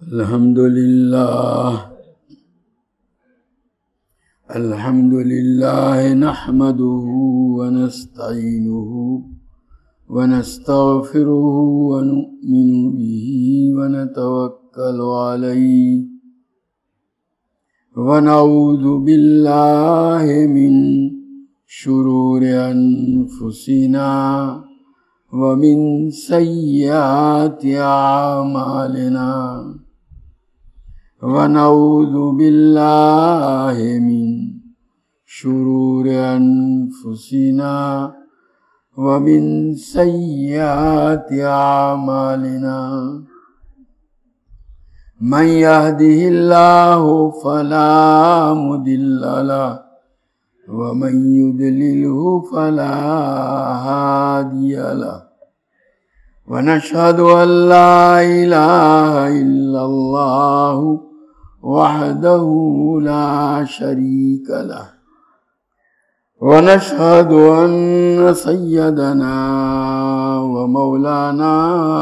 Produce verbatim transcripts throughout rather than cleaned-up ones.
الحمد لله الحمد لله نحمده ونستعينه ونستغفره ونؤمن به ونتوكل عليه ونعوذ بالله من شرور أنفسنا ومن سيئات أعمالنا ونعوذ بالله من شرور أنفسنا ومن سيئات أعمالنا من يهده الله فلا مضل له ومن يضلله فلا هادي له ونشهد أن لا إله إلا الله وحده لا شريك له ونشهد أن سيدنا ومولانا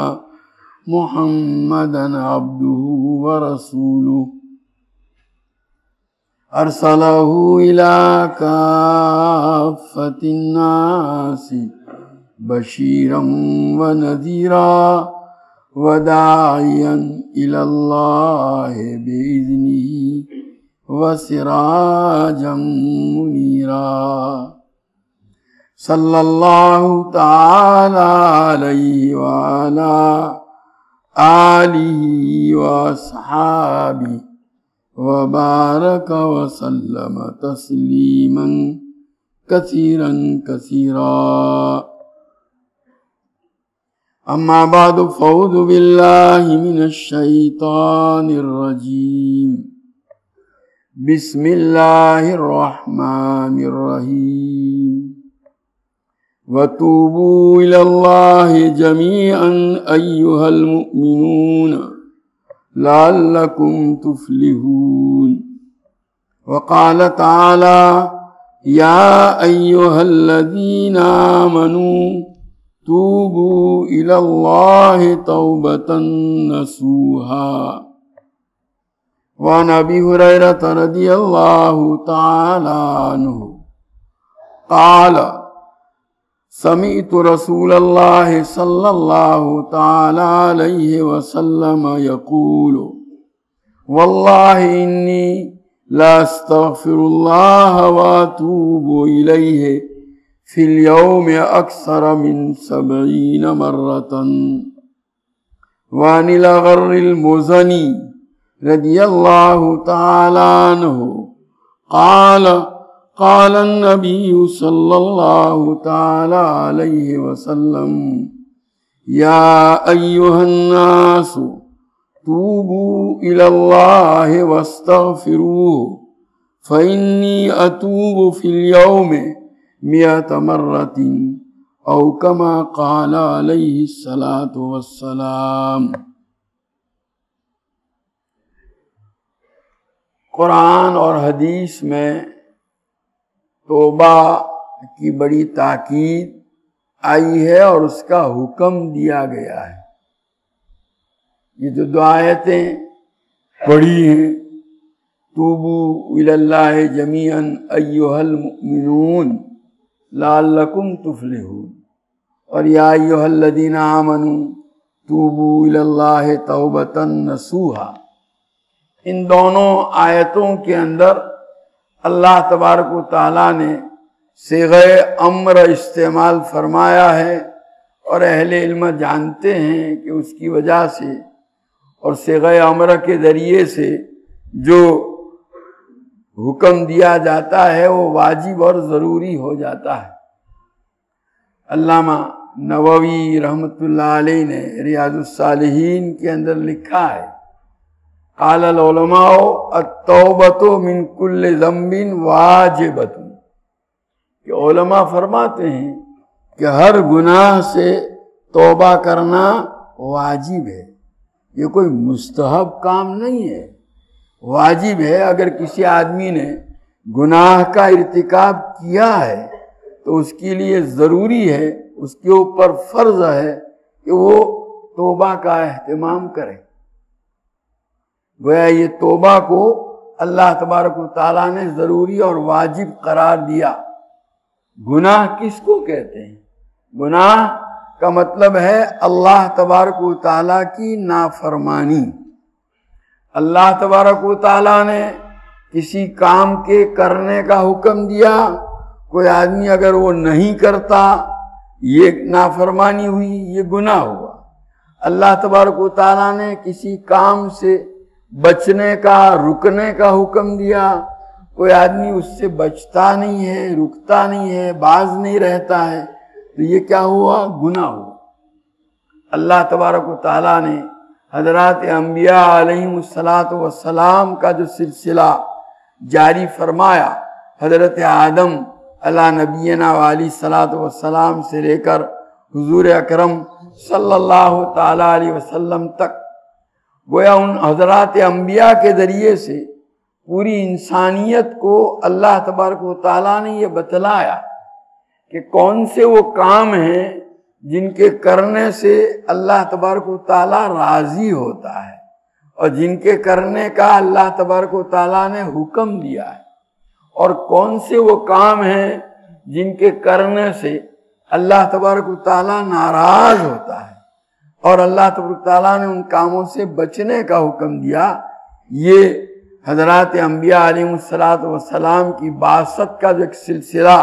محمدا عبده ورسوله أرسله إلى كافة الناس بشيرا ونذيرا وداعيا إلى الله بإذنه وسراجا منيرا صلى الله تعالى عليه وعلى آله وأصحابه وبارك وسلم تسليما كثيرا كثيرا أما بعد فأعوذ بالله من الشيطان الرجيم بسم الله الرحمن الرحيم وتوبوا إلى الله جميعا أيها المؤمنون لعلكم تفلحون وقال تعالى يا أيها الذين آمنوا توبوا إلى الله توبة نصوحا وعن أبي هريرة رضي الله تعالى عنه قال سمعت رسول الله صلى الله تعالى عليه وسلم يقول والله إني لا أستغفر الله وأتوب إليه في اليوم أكثر من سبعين مرة. وعن الأغر المزني رضي الله تعالى عنه قال قال النبي صلى الله تعالى عليه وسلم يا أيها الناس توبوا إلى الله واستغفروه فإني أتوب في اليوم مئة مرة أو كما قال عليه الصلاة والسلام. قرآن اور حدیث میں توبہ کی بڑی تاکید آئی ہے اور اس کا حکم دیا گیا ہے. یہ جو دو آیتیں پڑھی ہیں توبو الی اللہ جمیعا ایھا المؤمنون لعلکم تفلحون اور یا ایھا الذین آمنوا توبو الی اللہ توبۃ نصوحا، ان دونوں آیتوں کے اندر اللہ تبارک و تعالیٰ نے صیغہ امر استعمال فرمایا ہے اور اہل علم جانتے ہیں کہ اس کی وجہ سے اور صیغہ امر کے ذریعے سے جو حکم دیا جاتا ہے وہ واجب اور ضروری ہو جاتا ہے. علامہ نووی رحمۃ اللہ علیہ نے ریاض الصالحین کے اندر لکھا ہے قال العلماء التوبۃ من کل ذنب واجبۃ، کہ علماء فرماتے ہیں کہ ہر گناہ سے توبہ کرنا واجب ہے. یہ کوئی مستحب کام نہیں ہے، واجب ہے. اگر کسی آدمی نے گناہ کا ارتکاب کیا ہے تو اس کے لیے ضروری ہے، اس کے اوپر فرض ہے کہ وہ توبہ کا اہتمام کرے. گویا یہ توبہ کو اللہ تبارک و تعالیٰ نے ضروری اور واجب قرار دیا۔ گناہ کس کو کہتے ہیں؟ گناہ کا مطلب ہے اللہ تبارک و تعالیٰ کی نافرمانی۔ اللہ تبارک و تعالیٰ نے کسی کام کے کرنے کا حکم دیا، کوئی آدمی اگر وہ نہیں کرتا، یہ نافرمانی ہوئی، یہ گناہ ہوا۔ اللہ تبارک و تعالیٰ نے کسی کام سے بچنے کا، رکنے کا حکم دیا، کوئی آدمی اس سے بچتا نہیں ہے، رکتا نہیں ہے، باز نہیں رہتا ہے، تو یہ کیا ہوا؟ گناہ ہوا۔ اللہ تبارک و تعالیٰ نے حضرات انبیاء علیہم الصلاۃ والسلام کا جو سلسلہ جاری فرمایا، حضرت آدم علی نبینا علیہ الصلاۃ والسلام سے لے کر حضور اکرم صلی اللہ تعالیٰ علیہ وسلم تک، گویا ان حضرات انبیاء کے ذریعے سے پوری انسانیت کو اللہ تبارک و تعالیٰ نے یہ بتلایا کہ کون سے وہ کام ہیں جن کے کرنے سے اللہ تبارک و تعالیٰ راضی ہوتا ہے، اور جن کے کرنے کا اللہ تبارک و تعالیٰ نے حکم دیا ہے، اور کون سے وہ کام ہیں جن کے کرنے سے اللہ تبارک و تعالیٰ ناراض ہوتا ہے، اور اللہ تبارک و تعالیٰ نے ان کاموں سے بچنے کا حکم دیا۔ یہ حضرات انبیاء علیہ الصلاۃ والسلام کی بعثت کا جو ایک سلسلہ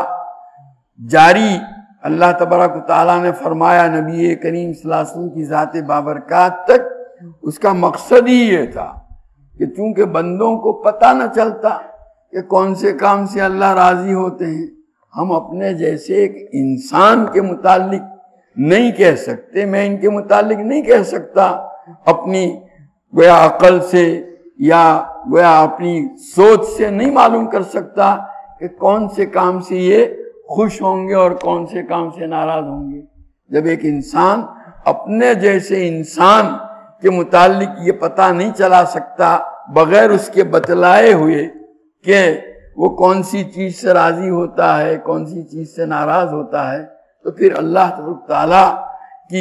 جاری اللہ تبارک و تعالیٰ نے فرمایا نبی کریم صلی اللہ علیہ وسلم کی ذات بابرکات تک، اس کا مقصد ہی یہ تھا کہ چونکہ بندوں کو پتہ نہ چلتا کہ کون سے کام سے اللہ راضی ہوتے ہیں، ہم اپنے جیسے ایک انسان کے متعلق نہیں کہہ سکتے، میں ان کے متعلق نہیں کہہ سکتا اپنی گویا عقل سے یا گویا اپنی سوچ سے نہیں معلوم کر سکتا کہ کون سے کام سے یہ خوش ہوں گے اور کون سے کام سے ناراض ہوں گے۔ جب ایک انسان اپنے جیسے انسان کے متعلق یہ پتہ نہیں چلا سکتا بغیر اس کے بتلائے ہوئے کہ وہ کون سی چیز سے راضی ہوتا ہے، کون سی چیز سے ناراض ہوتا ہے، تو پھر اللہ تعالیٰ کی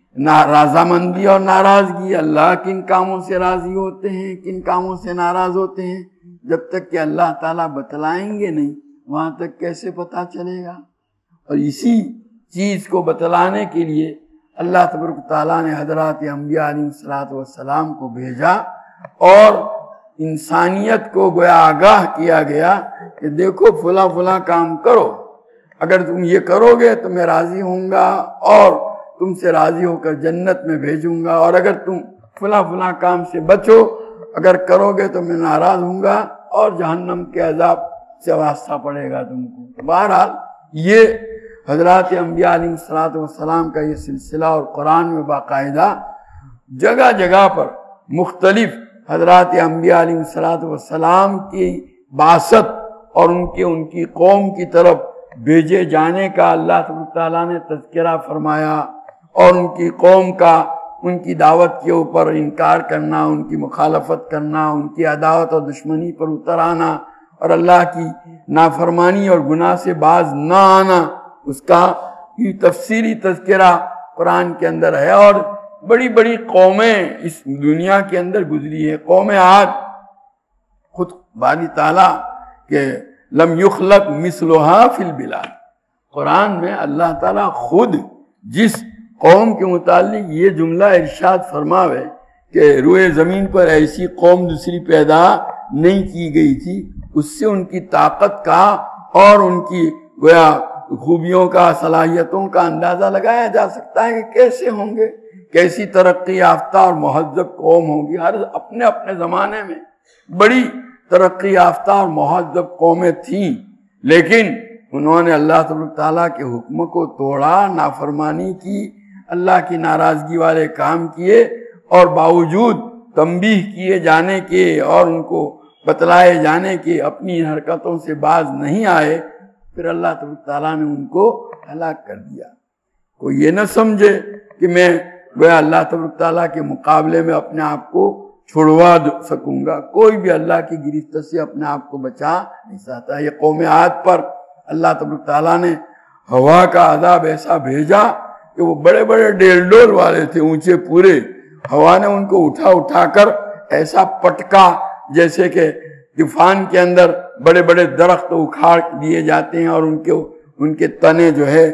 رضامندی اور ناراضگی، اللہ کن کاموں سے راضی ہوتے ہیں، کن کاموں سے ناراض ہوتے ہیں، جب تک کہ اللہ تعالیٰ بتلائیں گے نہیں، وہاں تک کیسے پتہ چلے گا؟ اور اسی چیز کو بتلانے کے لیے اللہ تبارک تعالیٰ نے حضرات انبیاء علیہ الصلوۃ والسلام کو بھیجا، اور انسانیت کو گویا آگاہ کیا گیا کہ دیکھو فلاں فلاں کام کرو، اگر تم یہ کرو گے تو میں راضی ہوں گا اور تم سے راضی ہو کر جنت میں بھیجوں گا، اور اگر تم فلاں فلاں کام سے بچو، اگر کرو گے تو میں ناراض ہوں گا اور جہنم کے عذاب سے واسطہ پڑے گا تم کو۔ بہرحال یہ حضرات انبیاء علیہ الصلوۃ والسلام کا یہ سلسلہ، اور قرآن میں باقاعدہ جگہ جگہ پر مختلف حضرات انبیاء علیہ الصلوۃ والسلام کی بعثت اور ان کے ان کی قوم کی طرف بھیجے جانے کا اللہ تعالیٰ نے تذکرہ فرمایا، اور ان کی قوم کا ان کی دعوت کے اوپر انکار کرنا، ان کی مخالفت کرنا، ان کی عداوت اور دشمنی پر اتر آنا، اور اللہ کی نافرمانی اور گناہ سے باز نہ آنا، اس کا یہ تفصیلی تذکرہ قرآن کے اندر ہے۔ اور بڑی بڑی قومیں اس دنیا کے اندر گزری ہے۔ قوم عاد خود باری تعالیٰ کہ لم یخلق مثلها فی البلاد، قرآن میں اللہ تعالیٰ خود جس قوم کے متعلق یہ جملہ ارشاد فرماوے کہ روئے زمین پر ایسی قوم دوسری پیدا نہیں کی گئی تھی، اس سے ان کی طاقت کا اور ان کی گویا خوبیوں کا، صلاحیتوں کا اندازہ لگایا جا سکتا ہے کہ کیسے ہوں گے، کیسی ترقی یافتہ اور مہذب قوم ہوگی۔ ہر اپنے اپنے زمانے میں بڑی ترقی یافتہ اور مہذب قومیں تھیں، لیکن انہوں نے اللہ تبارک تعالیٰ کے حکم کو توڑا، نافرمانی کی، اللہ کی ناراضگی والے کام کیے، اور باوجود تنبیہ کیے جانے کے اور ان کو بتلائے جانے کے اپنی حرکتوں سے باز نہیں آئے، پھر اللہ تبارک تعالیٰ نے ان کو ہلاک کر دیا۔ کوئی یہ نہ سمجھے کہ میں گویا اللہ تبارک تعالیٰ کے مقابلے میں اپنے آپ کو چھڑوا سکوں گا، کوئی بھی اللہ کی گرفت سے اپنے آپ کو بچا نہیں سکتا۔ یہ قوم عاد پر اللہ تبارک تعالیٰ نے ہوا کا عذاب ایسا بھیجا کہ وہ بڑے بڑے ڈیل ڈول والے تھے، اونچے پورے، ہوا نے ان کو اٹھا اٹھا کر ایسا پٹکا جیسے کہ طوفان کے اندر بڑے بڑے درخت اکھاڑ دیے جاتے ہیں اور ان کے ان کے تنے جو ہے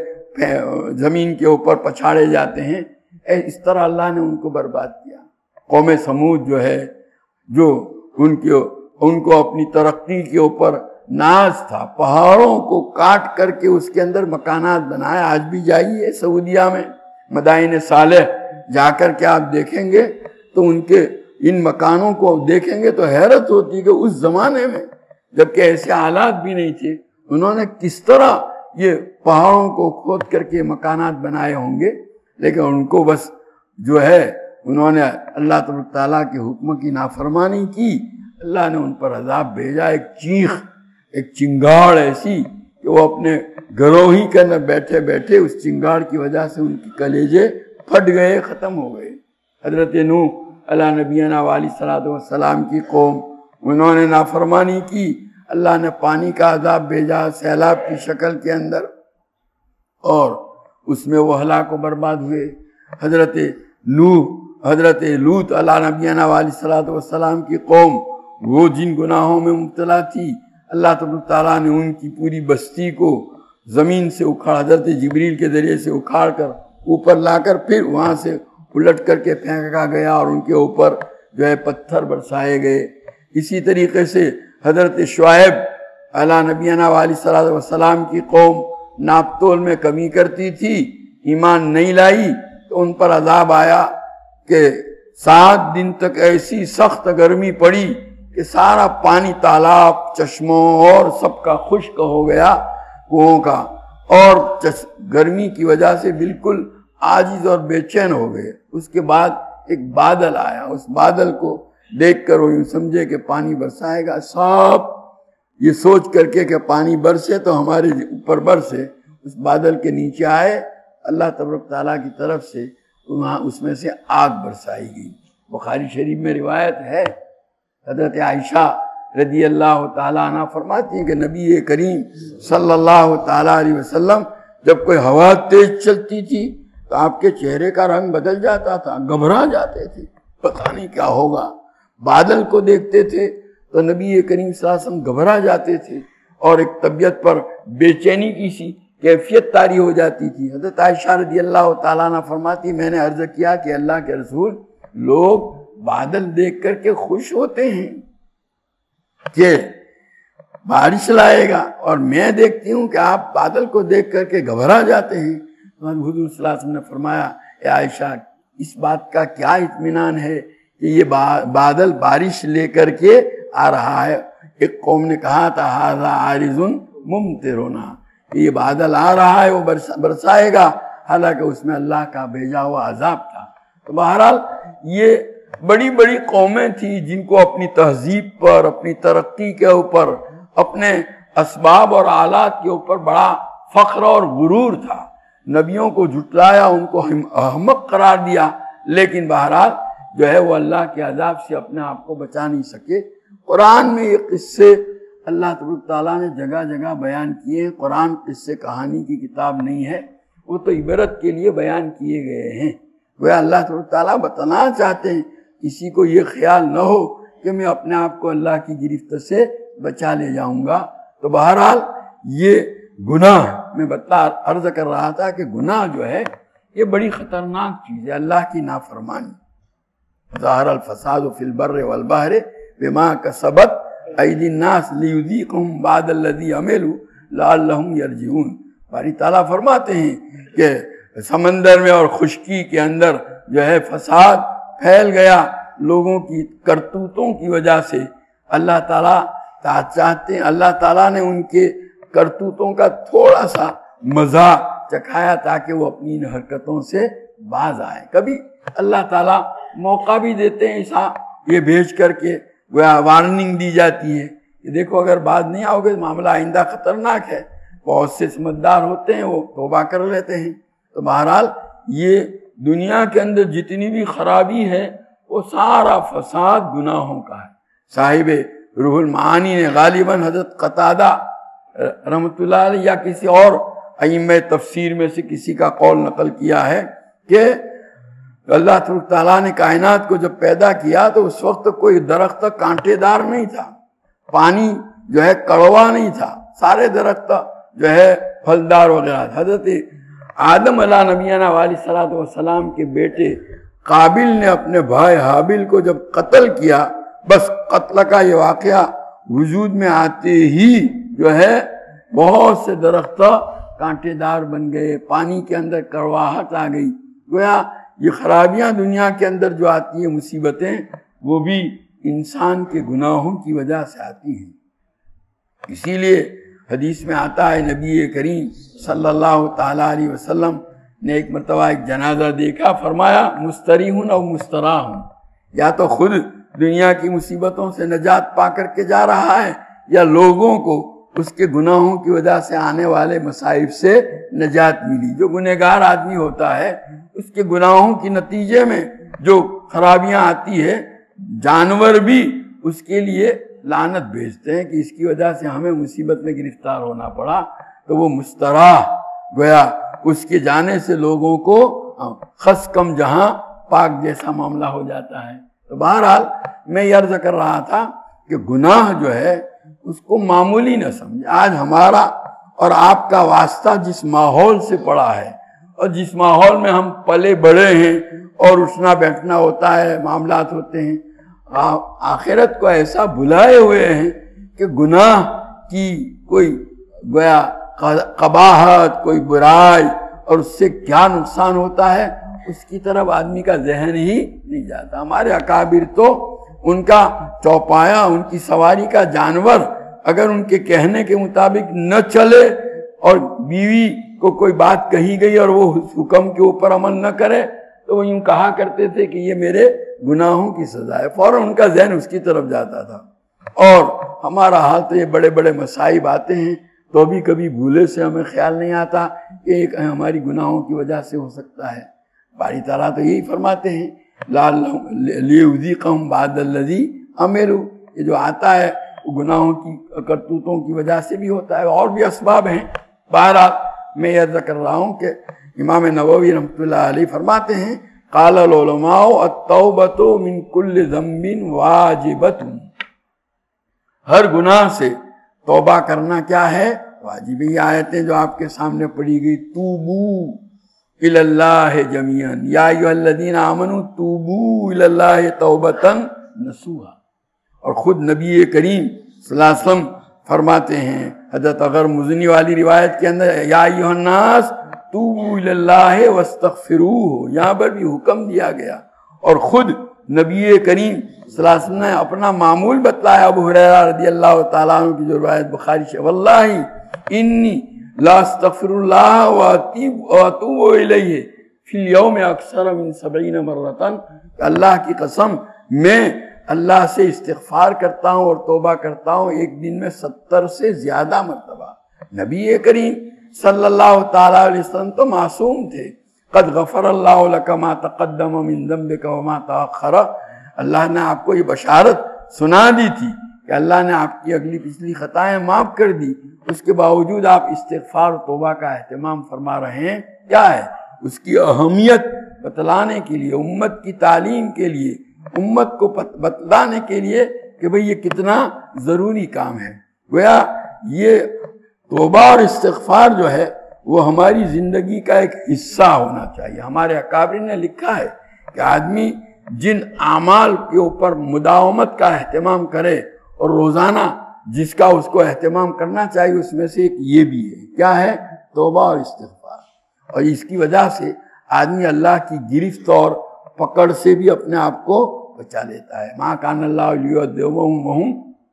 زمین کے اوپر پچھاڑے جاتے ہیں، اس طرح اللہ نے ان کو برباد کیا۔ قوم سمود جو ہے، جو ان کے ان کو اپنی ترقی کے اوپر ناز تھا، پہاڑوں کو کاٹ کر کے اس کے اندر مکانات بنائے۔ آج بھی جائیے سعودیہ میں مدائن صالح جا کر کے آپ دیکھیں گے تو ان کے ان مکانوں کو دیکھیں گے تو حیرت ہوتی ہے کہ اس زمانے میں جبکہ ایسے حالات بھی نہیں تھے، انہوں نے کس طرح یہ پہاڑوں کو کھود کر کے مکانات بنائے ہوں گے۔ لیکن ان کو بس جو ہے انہوں نے اللہ تبارک تعالیٰ کے حکم کی نافرمانی کی، اللہ نے ان پر عذاب بھیجا، ایک چیخ، ایک چنگاڑ ایسی کہ وہ اپنے گھروں ہی کے اندر بیٹھے بیٹھے اس چنگاڑ کی وجہ سے ان کی کلیجے پھٹ گئے، ختم ہو گئے۔ حضرت نوح علیہ نبینا علیہ الصلوۃ والسلام کی قوم، انہوں نے نافرمانی کی، اللہ نے پانی کا عذاب بھیجا سیلاب کی شکل کے اندر، اور اس میں وہ ہلاک و برباد ہوئے۔ حضرت نوح حضرت لوط علیہ نبینا علیہ الصلوۃ والسلام کی قوم، وہ جن گناہوں میں مبتلا تھی، اللہ تبارک تعالیٰ نے ان کی پوری بستی کو زمین سے اکھاڑ حضرت جبریل کے ذریعے سے اکھاڑ کر اوپر لا کر پھر وہاں سے الٹ کر کے پھینکا گیا اور ان کے اوپر جو ہے پتھر برسائے گئے۔ اسی طریقے سے حضرت شعیب علیہ نبینا علیہ الصلوۃ والسلام کی قوم ناپ تول میں کمی کرتی تھی، ایمان نہیں لائی تو ان پر عذاب آیا کہ سات دن تک ایسی سخت گرمی پڑی کہ سارا پانی تالاب، چشموں اور سب کا خشک ہو گیا کنوؤں کا، اور گرمی کی وجہ سے بالکل عاجز اور بے چین ہو گئے۔ اس کے بعد ایک بادل آیا، اس بادل کو دیکھ کر وہ یوں سمجھے کہ پانی برسائے گا، سب یہ سوچ کر کے کہ پانی برسے تو ہمارے اوپر برسے، اس بادل کے نیچے آئے، اللہ تبارک تعالیٰ کی طرف سے وہاں اس میں سے آگ برسائی گئی۔ بخاری شریف میں روایت ہے، حضرت عائشہ رضی اللہ تعالیٰ عنہ فرماتی ہیں کہ نبی کریم صلی اللہ تعالیٰ علیہ وسلم جب کوئی ہوا تیز چلتی تھی تو آپ کے چہرے کا رنگ بدل جاتا تھا، گھبرا جاتے تھے، پتہ نہیں کیا ہوگا۔ بادل کو دیکھتے تھے تو نبی کریم صلی اللہ علیہ وسلم گھبرا جاتے تھے اور ایک طبیعت پر بے چینی کی سی کیفیت طاری ہو جاتی تھی۔ حضرت عائشہ رضی اللہ تعالیٰ عنہ فرماتی میں نے عرض کیا کہ اللہ کے رسول، لوگ بادل دیکھ کر کے خوش ہوتے ہیں کہ بارش لائے گا، اور میں دیکھتی ہوں کہ آپ بادل کو دیکھ کر کے گھبرا جاتے ہیں۔ حضور صلی اللہ علیہ وسلم نے فرمایا، اے عائشہ، اس بات کا کیا اطمینان ہے کہ یہ بادل بارش لے کر کے آ رہا ہے؟ ایک قوم نے کہا تھا ھذا عارض ممطرنا، یہ بادل آ رہا ہے، وہ برسائے گا، حالانکہ اس میں اللہ کا بھیجا ہوا عذاب تھا۔ تو بہرحال یہ بڑی بڑی قومیں تھیں جن کو اپنی تہذیب پر، اپنی ترقی کے اوپر، اپنے اسباب اور آلات کے اوپر بڑا فخر اور غرور تھا۔ نبیوں کو جھٹلایا، ان کو احمق قرار دیا، لیکن بہرحال جو ہے وہ اللہ کے عذاب سے اپنے آپ کو بچا نہیں سکے۔ قرآن میں یہ قصے اللہ تبارک تعالیٰ نے جگہ جگہ بیان کیے ہیں۔ قرآن قصے کہانی کی کتاب نہیں ہے، وہ تو عبرت کے لیے بیان کیے گئے ہیں۔ وہ اللہ تبارک تعالیٰ بتانا چاہتے ہیں کسی کو یہ خیال نہ ہو کہ میں اپنے آپ کو اللہ کی گرفت سے بچا لے جاؤں گا۔ تو بہرحال یہ گناہ، میں بتا عرض کر رہا تھا کہ گناہ جو ہے یہ بڑی خطرناک چیز ہے، اللہ کی نافرمانی۔ ظاہر الفساد فی البر والبحر بما کسبت ایدی الناس لیذیقہم بعد الذی عملوا لعلہم یرجعون۔ باری تعالیٰ فرماتے ہیں کہ سمندر میں اور خشکی کے اندر جو ہے فساد پھیل گیا لوگوں کی کرتوتوں کی وجہ سے۔ اللہ تعالیٰ چاہتے ہیں، اللہ تعالیٰ نے ان کے کرتوتوں کا تھوڑا سا مزہ چکھایا تاکہ وہ اپنی ان حرکتوں سے باز آئیں۔ کبھی اللہ تعالیٰ موقع بھی دیتے ہیں ایسا، یہ بھیج کر کے وارننگ دی جاتی ہے کہ دیکھو اگر باز نہیں آؤ گے معاملہ آئندہ خطرناک ہے۔ بہت سے سمجھدار ہوتے ہیں، وہ توبہ کر لیتے ہیں۔ تو بہرحال یہ دنیا کے اندر جتنی بھی خرابی ہے وہ سارا فساد گناہوں کا ہے۔ صاحب روح المعانی نے غالباً حضرت قتادہ رحمۃ اللہ علیہ یا کسی اور ائمہ تفسیر میں سے کسی کا قول نقل کیا ہے کہ اللہ تعالیٰ نے کائنات کو جب پیدا کیا تو اس وقت کوئی درخت کانٹے دار نہیں تھا، پانی جو ہے کڑوا نہیں تھا، سارے درخت جو ہے پھلدار وغیرہ تھا۔ حضرت آدم علیہ نبینا علیہ الصلوۃ والسلام کے بیٹے قابل نے اپنے بھائی حابل کو جب قتل کیا، بس قتل کا یہ واقعہ وجود میں آتے ہی جو ہے بہت سے درخت کانٹے دار بن گئے، پانی کے اندر کڑواہٹ آ گئی۔ گویا یہ خرابیاں دنیا کے اندر جو آتی ہیں مصیبتیں، وہ بھی انسان کے گناہوں کی وجہ سے آتی ہیں۔ اسی لیے حدیث میں آتا ہے نبی کریم صلی اللہ تعالیٰ علیہ وسلم نے ایک مرتبہ ایک جنازہ دیکھا، فرمایا مستریحون او مستراحون، یا تو خود دنیا کی مصیبتوں سے نجات پا کر کے جا رہا ہے یا لوگوں کو اس کے گناہوں کی وجہ سے آنے والے مصائب سے نجات ملی۔ جو گنہگار آدمی ہوتا ہے اس کے گناہوں کے نتیجے میں جو خرابیاں آتی ہے، جانور بھی اس کے لیے لعنت بھیجتے ہیں کہ اس کی وجہ سے ہمیں مصیبت میں گرفتار ہونا پڑا، تو وہ مستراح گویا اس کے جانے سے لوگوں کو خس کم جہاں پاک جیسا معاملہ ہو جاتا ہے۔ تو بہرحال میں یہ عرض کر رہا تھا کہ گناہ جو ہے اس کو معمولی نہ سمجھے۔ آج ہمارا اور آپ کا واسطہ جس ماحول سے پڑا ہے اور جس ماحول میں ہم پلے بڑے ہیں اور اٹھنا بیٹھنا ہوتا ہے، معاملات ہوتے ہیں، آخرت کو ایسا بھلائے ہوئے ہیں کہ گناہ کی کوئی گویا قباحت، کوئی برائی اور اس سے کیا نقصان ہوتا ہے اس کی طرف آدمی کا ذہن ہی نہیں جاتا۔ ہمارے اکابر تو ان کا چوپایا، ان کی سواری کا جانور اگر ان کے کہنے کے مطابق نہ چلے اور بیوی کو کوئی بات کہی گئی اور وہ حکم کے اوپر عمل نہ کرے تو وہ یوں کہا کرتے تھے کہ یہ میرے گناہوں کی سزا ہے، فوراً ان کا ذہن اس کی طرف جاتا تھا۔ اور ہمارا حال تو یہ بڑے بڑے مصائب آتے ہیں تو بھی کبھی بھولے سے ہمیں خیال نہیں آتا کہ ایک ہماری گناہوں کی وجہ سے ہو سکتا ہے۔ باری تعالیٰ تو یہی فرماتے ہیں لِيُذِيقَهُمْ بَعْضَ الَّذِي عَمِلُوا، یہ جو آتا ہے وہ گناہوں کی کرتوتوں کی وجہ سے بھی ہوتا ہے، اور بھی اسباب ہیں۔ بہرحال میں یہ عرض کر رہا ہوں کہ امام نووی رحمۃ اللہ علیہ فرماتے ہیں قال العلماء التوبۃ من کل ذنب واجبۃ، ہر گناہ سے توبہ کرنا کیا ہے؟ واجب۔ یہ آیتیں جو آپ کے سامنے پڑھی گئی، توبو الی اللہ جمیعا یا ایھا الذین آمنوا توبوا الی اللہ توبۃ نصوحا، اور خود نبی کریم صلی اللہ علیہ وسلم فرماتے ہیں حضرت اغر مزنی والی روایت کے اندر یا ایھا الناس توبوا الی اللہ واستغفروہ، یہاں پر بھی حکم دیا گیا۔ اور خود نبی کریم صلی اللہ علیہ وسلم نے اپنا معمول بتلایا، ابو ہریرہ رضی اللہ تعالیٰ عنہ کی جو روایت بخاری سے، واللہ انی لا استغفر اللہ واتوب الیہ فی الیوم اکثر من سبعین مرتن، اللہ کی قسم میں اللہ سے استغفار کرتا ہوں اور توبہ کرتا ہوں ایک دن میں ستر سے زیادہ مرتبہ۔ نبی کریم صلی اللہ تعالیٰ علیہ وسلم تو معصوم تھے، قد غفر اللہ لک ما تقدم من ذنبک وما تأخر، اللہ نے آپ کو یہ بشارت سنا دی تھی کہ اللہ نے آپ کی اگلی پچھلی خطائیں معاف کر دی، اس کے باوجود آپ استغفار و توبہ کا اہتمام فرما رہے ہیں۔ کیا ہے؟ اس کی اہمیت بتلانے کے لیے، امت کی تعلیم کے لیے، امت کو بتلانے کے لیے کہ بھئی یہ کتنا ضروری کام ہے۔ گویا یہ توبہ اور استغفار جو ہے وہ ہماری زندگی کا ایک حصہ ہونا چاہیے۔ ہمارے اکابر نے لکھا ہے کہ آدمی جن اعمال کے اوپر مداومت کا اہتمام کرے اور روزانہ جس کا اس کو اہتمام کرنا چاہیے، اس میں سے ایک یہ بھی ہے۔ کیا ہے؟ توبہ اور استغفار۔ اور اس کی وجہ سے آدمی اللہ کی گرفت اور پکڑ سے بھی اپنے آپ کو بچا لیتا ہے۔ ما کان اللہ لیعذبہم وہم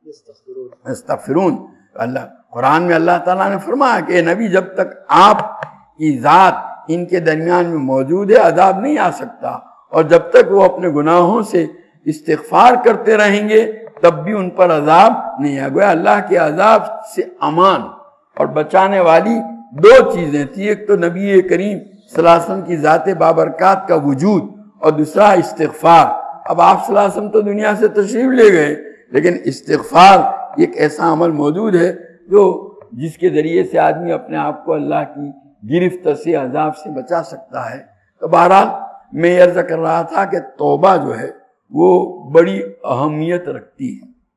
یستغفرون، اللہ قرآن میں اللہ تعالیٰ نے فرمایا کہ اے نبی جب تک آپ کی ذات ان کے درمیان میں موجود ہے عذاب نہیں آ سکتا، اور جب تک وہ اپنے گناہوں سے استغفار کرتے رہیں گے تب بھی ان پر عذاب نہیں آئے۔ گویا اللہ کے عذاب سے امان اور بچانے والی دو چیزیں تھی، ایک تو نبی کریم صلی اللہ علیہ وسلم کی ذات بابرکات کا وجود اور دوسرا استغفار۔ اب آپ صلی اللہ علیہ وسلم تو دنیا سے تشریف لے گئے، لیکن استغفار ایک ایسا عمل موجود ہے جو جس کے ذریعے سے آدمی اپنے آپ کو اللہ کی گرفت سے عذاب سے بچا سکتا ہے۔ تو بہرحال میں عرض کر رہا تھا کہ توبہ جو ہے وہ بڑی اہمیت رکھتی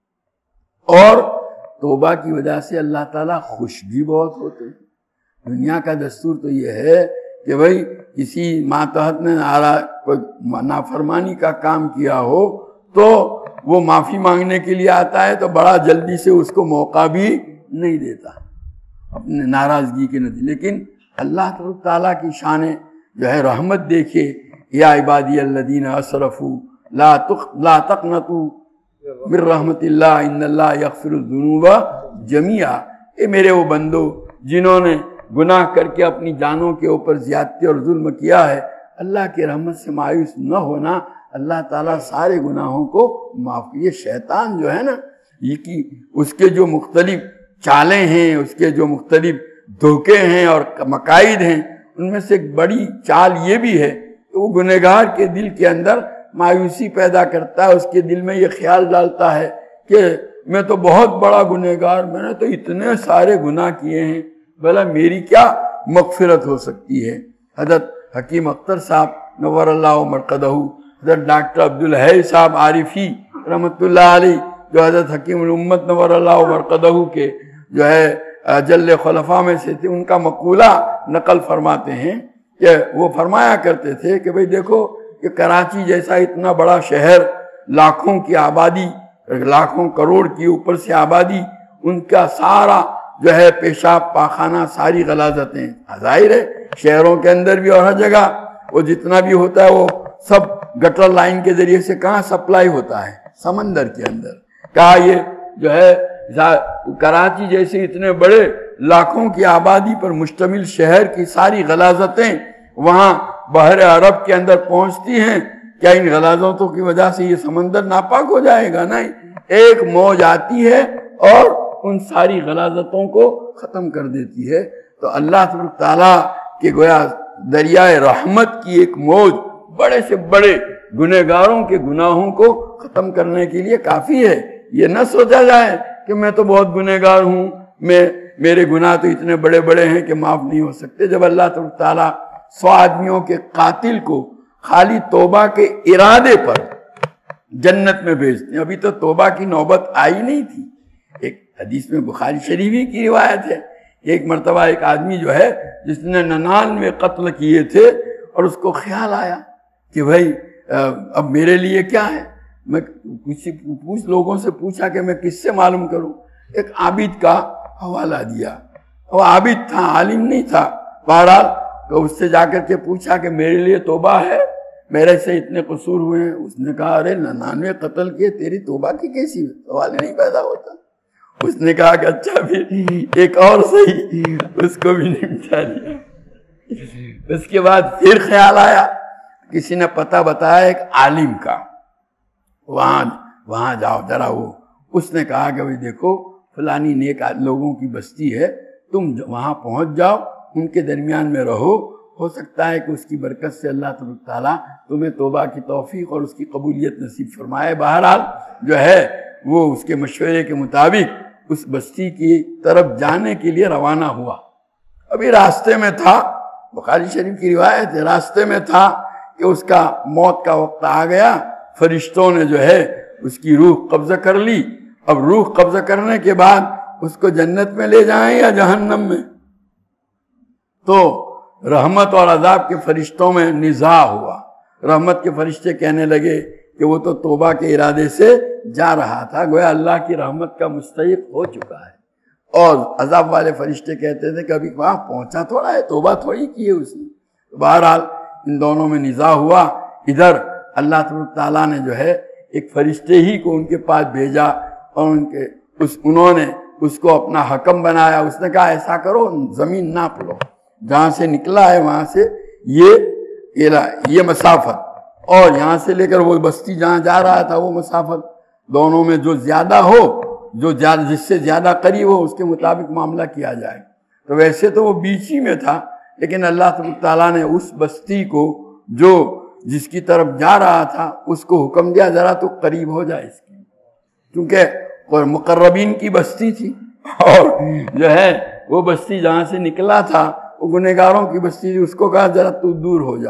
ہے، اور توبہ کی وجہ سے اللہ تعالیٰ خوش بھی بہت ہوتے ہیں۔ دنیا کا دستور تو یہ ہے کہ بھئی کسی ماتحت نے کوئی نافرمانی کا کام کیا ہو تو وہ معافی مانگنے کے لیے آتا ہے تو بڑا جلدی سے اس کو موقع بھی نہیں دیتا اپنے ناراضگی کے نتیجے، لیکن اللہ تعالیٰ کی شان جو ہے رحمت دیکھے، یا عبادی الذین اسرفوا لا لا تقنطوا من رحمت اللہ ان اللہ یغفر الذنوب جمیعا، اے میرے وہ بندو جنہوں نے گناہ کر کے اپنی جانوں کے اوپر زیادتی اور ظلم کیا ہے، اللہ کی رحمت سے مایوس نہ ہونا، اللہ تعالیٰ سارے گناہوں کو معاف۔ یہ شیطان جو ہے نا، یہ کی اس کے جو مختلف چالیں ہیں، اس کے جو مختلف دھوکے ہیں اور مقاصد ہیں، ان میں سے ایک بڑی چال یہ بھی ہے کہ وہ گنہگار کے دل کے اندر مایوسی پیدا کرتا ہے، اس کے دل میں یہ خیال ڈالتا ہے کہ میں تو بہت بڑا گنہگار، میں نے تو اتنے سارے گناہ کیے ہیں، بھلا میری کیا مغفرت ہو سکتی ہے۔ حضرت حکیم اختر صاحب نور اللہ مرقدہ، حضرت ڈاکٹر عبدالحی صاحب عارفی رحمت اللہ علیہ جو حضرت حکیم الامت نور اللہ مرقدہ کے جو ہے جل خلفاء میں سے تھے، ان کا مقولہ نقل فرماتے ہیں کہ وہ فرمایا کرتے تھے کہ بھئی دیکھو کہ کراچی جیسا اتنا بڑا شہر، لاکھوں کی آبادی، لاکھوں کروڑ کی اوپر سے آبادی، ان کا سارا جو ہے پیشاب پاخانہ ساری غلاظتیں، ظاہر ہے شہروں کے اندر بھی اور ہر جگہ وہ جتنا بھی ہوتا ہے وہ سب گٹر لائن کے ذریعے سے کہاں سپلائی ہوتا ہے؟ سمندر کے اندر۔ کہا یہ جو ہے کراچی جیسے اتنے بڑے لاکھوں کی آبادی پر مشتمل شہر کی ساری غلاظتیں وہاں بحر عرب کے اندر پہنچتی ہیں، کیا ان غلاظتوں کی وجہ سے یہ سمندر ناپاک ہو جائے گا؟ نہیں، ایک موج آتی ہے اور ان ساری غلاظتوں کو ختم کر دیتی ہے۔ تو اللہ تعالیٰ کے گویا دریائے رحمت کی ایک موج بڑے سے بڑے گنہگاروں کے گناہوں کو ختم کرنے کے لیے کافی ہے۔ یہ نہ سوچا جائے کہ میں تو بہت گنہگار ہوں، میں میرے گناہ تو اتنے بڑے بڑے ہیں کہ معاف نہیں ہو سکتے۔ جب اللہ تعالیٰ سو آدمیوں کے قاتل کو خالی توبہ کے ارادے پر جنت میں بھیجتے ہیں، ابھی تو توبہ کی نوبت آئی نہیں تھی۔ ایک حدیث میں بخاری شریفی کی روایت ہے، ایک مرتبہ ایک آدمی جو ہے جس نے ننانوے قتل کیے تھے اور اس کو خیال آیا کہ بھائی اب میرے لیے کیا ہے، میں کسی کچھ لوگوں سے پوچھا کہ میں کس سے معلوم کروں، ایک عابد کا حوالہ دیا، وہ عابد تھا، عالم نہیں تھا، بہرحال تو اس سے جا کر کے پوچھا کہ میرے لیے توبہ ہے، میرے سے اتنے قصور ہوئے ہیں۔ اس نے کہا ارے ننانوے قتل کیے، تیری توبہ کی کیسی سوال نہیں پیدا ہوتا۔ اس نے کہا کہ اچھا پھر ایک اور صحیح، اس کو بھی نمٹا دیا۔ اس کے بعد پھر خیال آیا، کسی نے پتہ بتایا ایک عالم کا، وہاں وہاں جاؤ ذرا۔ وہ اس نے کہا کہ بھئی دیکھو فلانی نیک لوگوں کی بستی ہے، تم وہاں پہنچ جاؤ، ان کے درمیان میں رہو، ہو سکتا ہے کہ اس کی برکت سے اللہ تعالیٰ تمہیں توبہ کی توفیق اور اس کی قبولیت نصیب فرمائے۔ بہرحال جو ہے وہ اس کے مشورے کے مطابق اس بستی کی طرف جانے کے لیے روانہ ہوا۔ ابھی راستے میں تھا، بخاری شریف کی روایت ہے، راستے میں تھا کہ اس کا موت کا وقت آ گیا، فرشتوں نے جو ہے اس کی روح قبضہ کر لی۔ اب روح قبضہ کرنے کے بعد اس کو جنت میں لے جائیں یا جہنم میں؟ تو رحمت اور عذاب کے فرشتوں میں نزاع ہوا۔ رحمت کے فرشتے کہنے لگے کہ وہ تو توبہ کے ارادے سے جا رہا تھا، گویا اللہ کی رحمت کا مستحق ہو چکا ہے، اور عذاب والے فرشتے کہتے تھے کہ ابھی وہاں پہنچا تھوڑا ہے، توبہ تھوڑی کی ہے اس نے۔ بہرحال ان دونوں میں نزاع ہوا۔ ادھر اللہ تعالیٰ نے جو ہے ایک فرشتے ہی کو ان کے پاس بھیجا اور ان کے اس انہوں نے اس کو اپنا حکم بنایا۔ اس نے کہا ایسا کرو، زمین ناپ لو، جہاں سے نکلا ہے وہاں سے یہ یہ مسافت، اور یہاں سے لے کر وہ بستی جہاں جا رہا تھا وہ مسافت، دونوں میں جو زیادہ ہو، جو جس سے زیادہ قریب ہو، اس کے مطابق معاملہ کیا جائے۔ تو ویسے تو وہ بیچ ہی میں تھا، لیکن اللہ تعالیٰ نے اس بستی کو جو جس کی طرف جا رہا تھا اس کو حکم دیا ذرا تو قریب ہو جائے اس کی، کیونکہ مقربین کی بستی تھی، اور جو ہے وہ بستی جہاں سے نکلا تھا وہ گنہگاروں کی بستی تھی، اس کو کہا ذرا تو دور ہو جا۔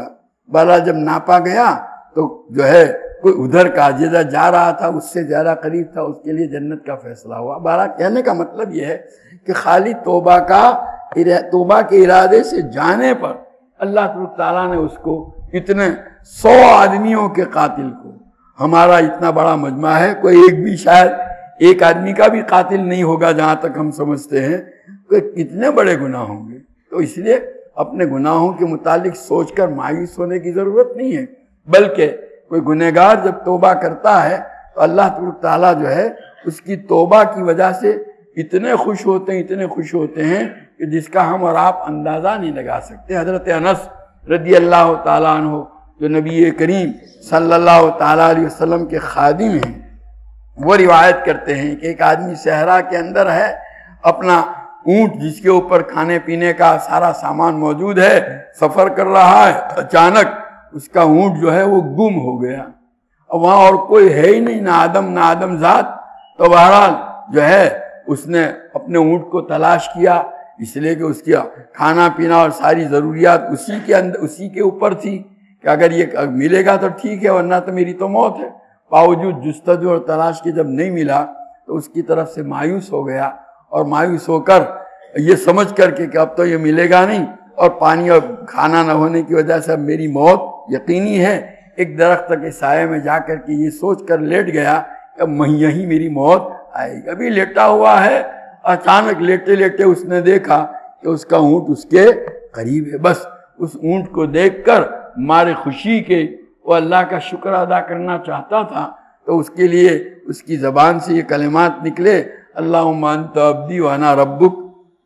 بالا جب ناپا گیا تو جو ہے کوئی ادھر کا جدھر جا رہا تھا اس سے زیادہ قریب تھا، اس کے لیے جنت کا فیصلہ ہوا۔ بالا کہنے کا مطلب یہ ہے کہ خالی توبہ کا توبہ کے ارادے سے جانے پر اللہ تبارک تعالیٰ نے اس کو اتنے سو آدمیوں کے قاتل کو، ہمارا اتنا بڑا مجمع ہے، کوئی ایک بھی شاید ایک آدمی کا بھی قاتل نہیں ہوگا جہاں تک ہم سمجھتے ہیں، کہ کتنے بڑے گناہ ہوں گے۔ تو اس لیے اپنے گناہوں کے متعلق سوچ کر مایوس ہونے کی ضرورت نہیں ہے، بلکہ کوئی گنہگار جب توبہ کرتا ہے تو اللہ تبارک تعالیٰ جو ہے اس کی توبہ کی وجہ سے اتنے خوش ہوتے ہیں اتنے خوش ہوتے ہیں کہ جس کا ہم اور آپ اندازہ نہیں لگا سکتے۔ حضرت انس رضی اللہ تعالیٰ عنہ جو نبی کریم صلی اللہ تعالیٰ علیہ وسلم کے خادم ہیں، وہ روایت کرتے ہیں کہ ایک آدمی صحرا کے اندر ہے، اپنا اونٹ جس کے اوپر کھانے پینے کا سارا سامان موجود ہے سفر کر رہا ہے، اچانک اس کا اونٹ جو ہے وہ گم ہو گیا، اور وہاں اور کوئی ہے ہی نہیں، نہ آدم نہ آدم ذات۔ تو بہرحال جو ہے اس نے اپنے اونٹ کو تلاش کیا، اس لیے کہ اس کی کھانا پینا اور ساری ضروریات اسی کے اندر اسی کے اوپر تھی کہ اگر یہ ملے گا تو ٹھیک ہے ورنہ تو میری تو موت ہے۔ باوجود جستجو اور تلاش کے جب نہیں ملا تو اس کی طرف سے مایوس ہو گیا، اور مایوس ہو کر یہ سمجھ کر کے کہ اب تو یہ ملے گا نہیں اور پانی اور کھانا نہ ہونے کی وجہ سے اب میری موت یقینی ہے، ایک درخت کے سائے میں جا کر کے یہ سوچ کر لیٹ گیا کہ اب یہیں میری موت آئے گی۔ ابھی لیٹا ہوا ہے، اچانک لیٹے لیٹے اس نے دیکھا کہ اس کا اونٹ اس کے قریب ہے۔ بس اس اونٹ کو دیکھ کر مارے خوشی کے وہ اللہ کا شکر ادا کرنا چاہتا تھا، تو اس کے لیے اس کی زبان سے یہ کلمات نکلے، اللہم انت عبدی وانا ربک،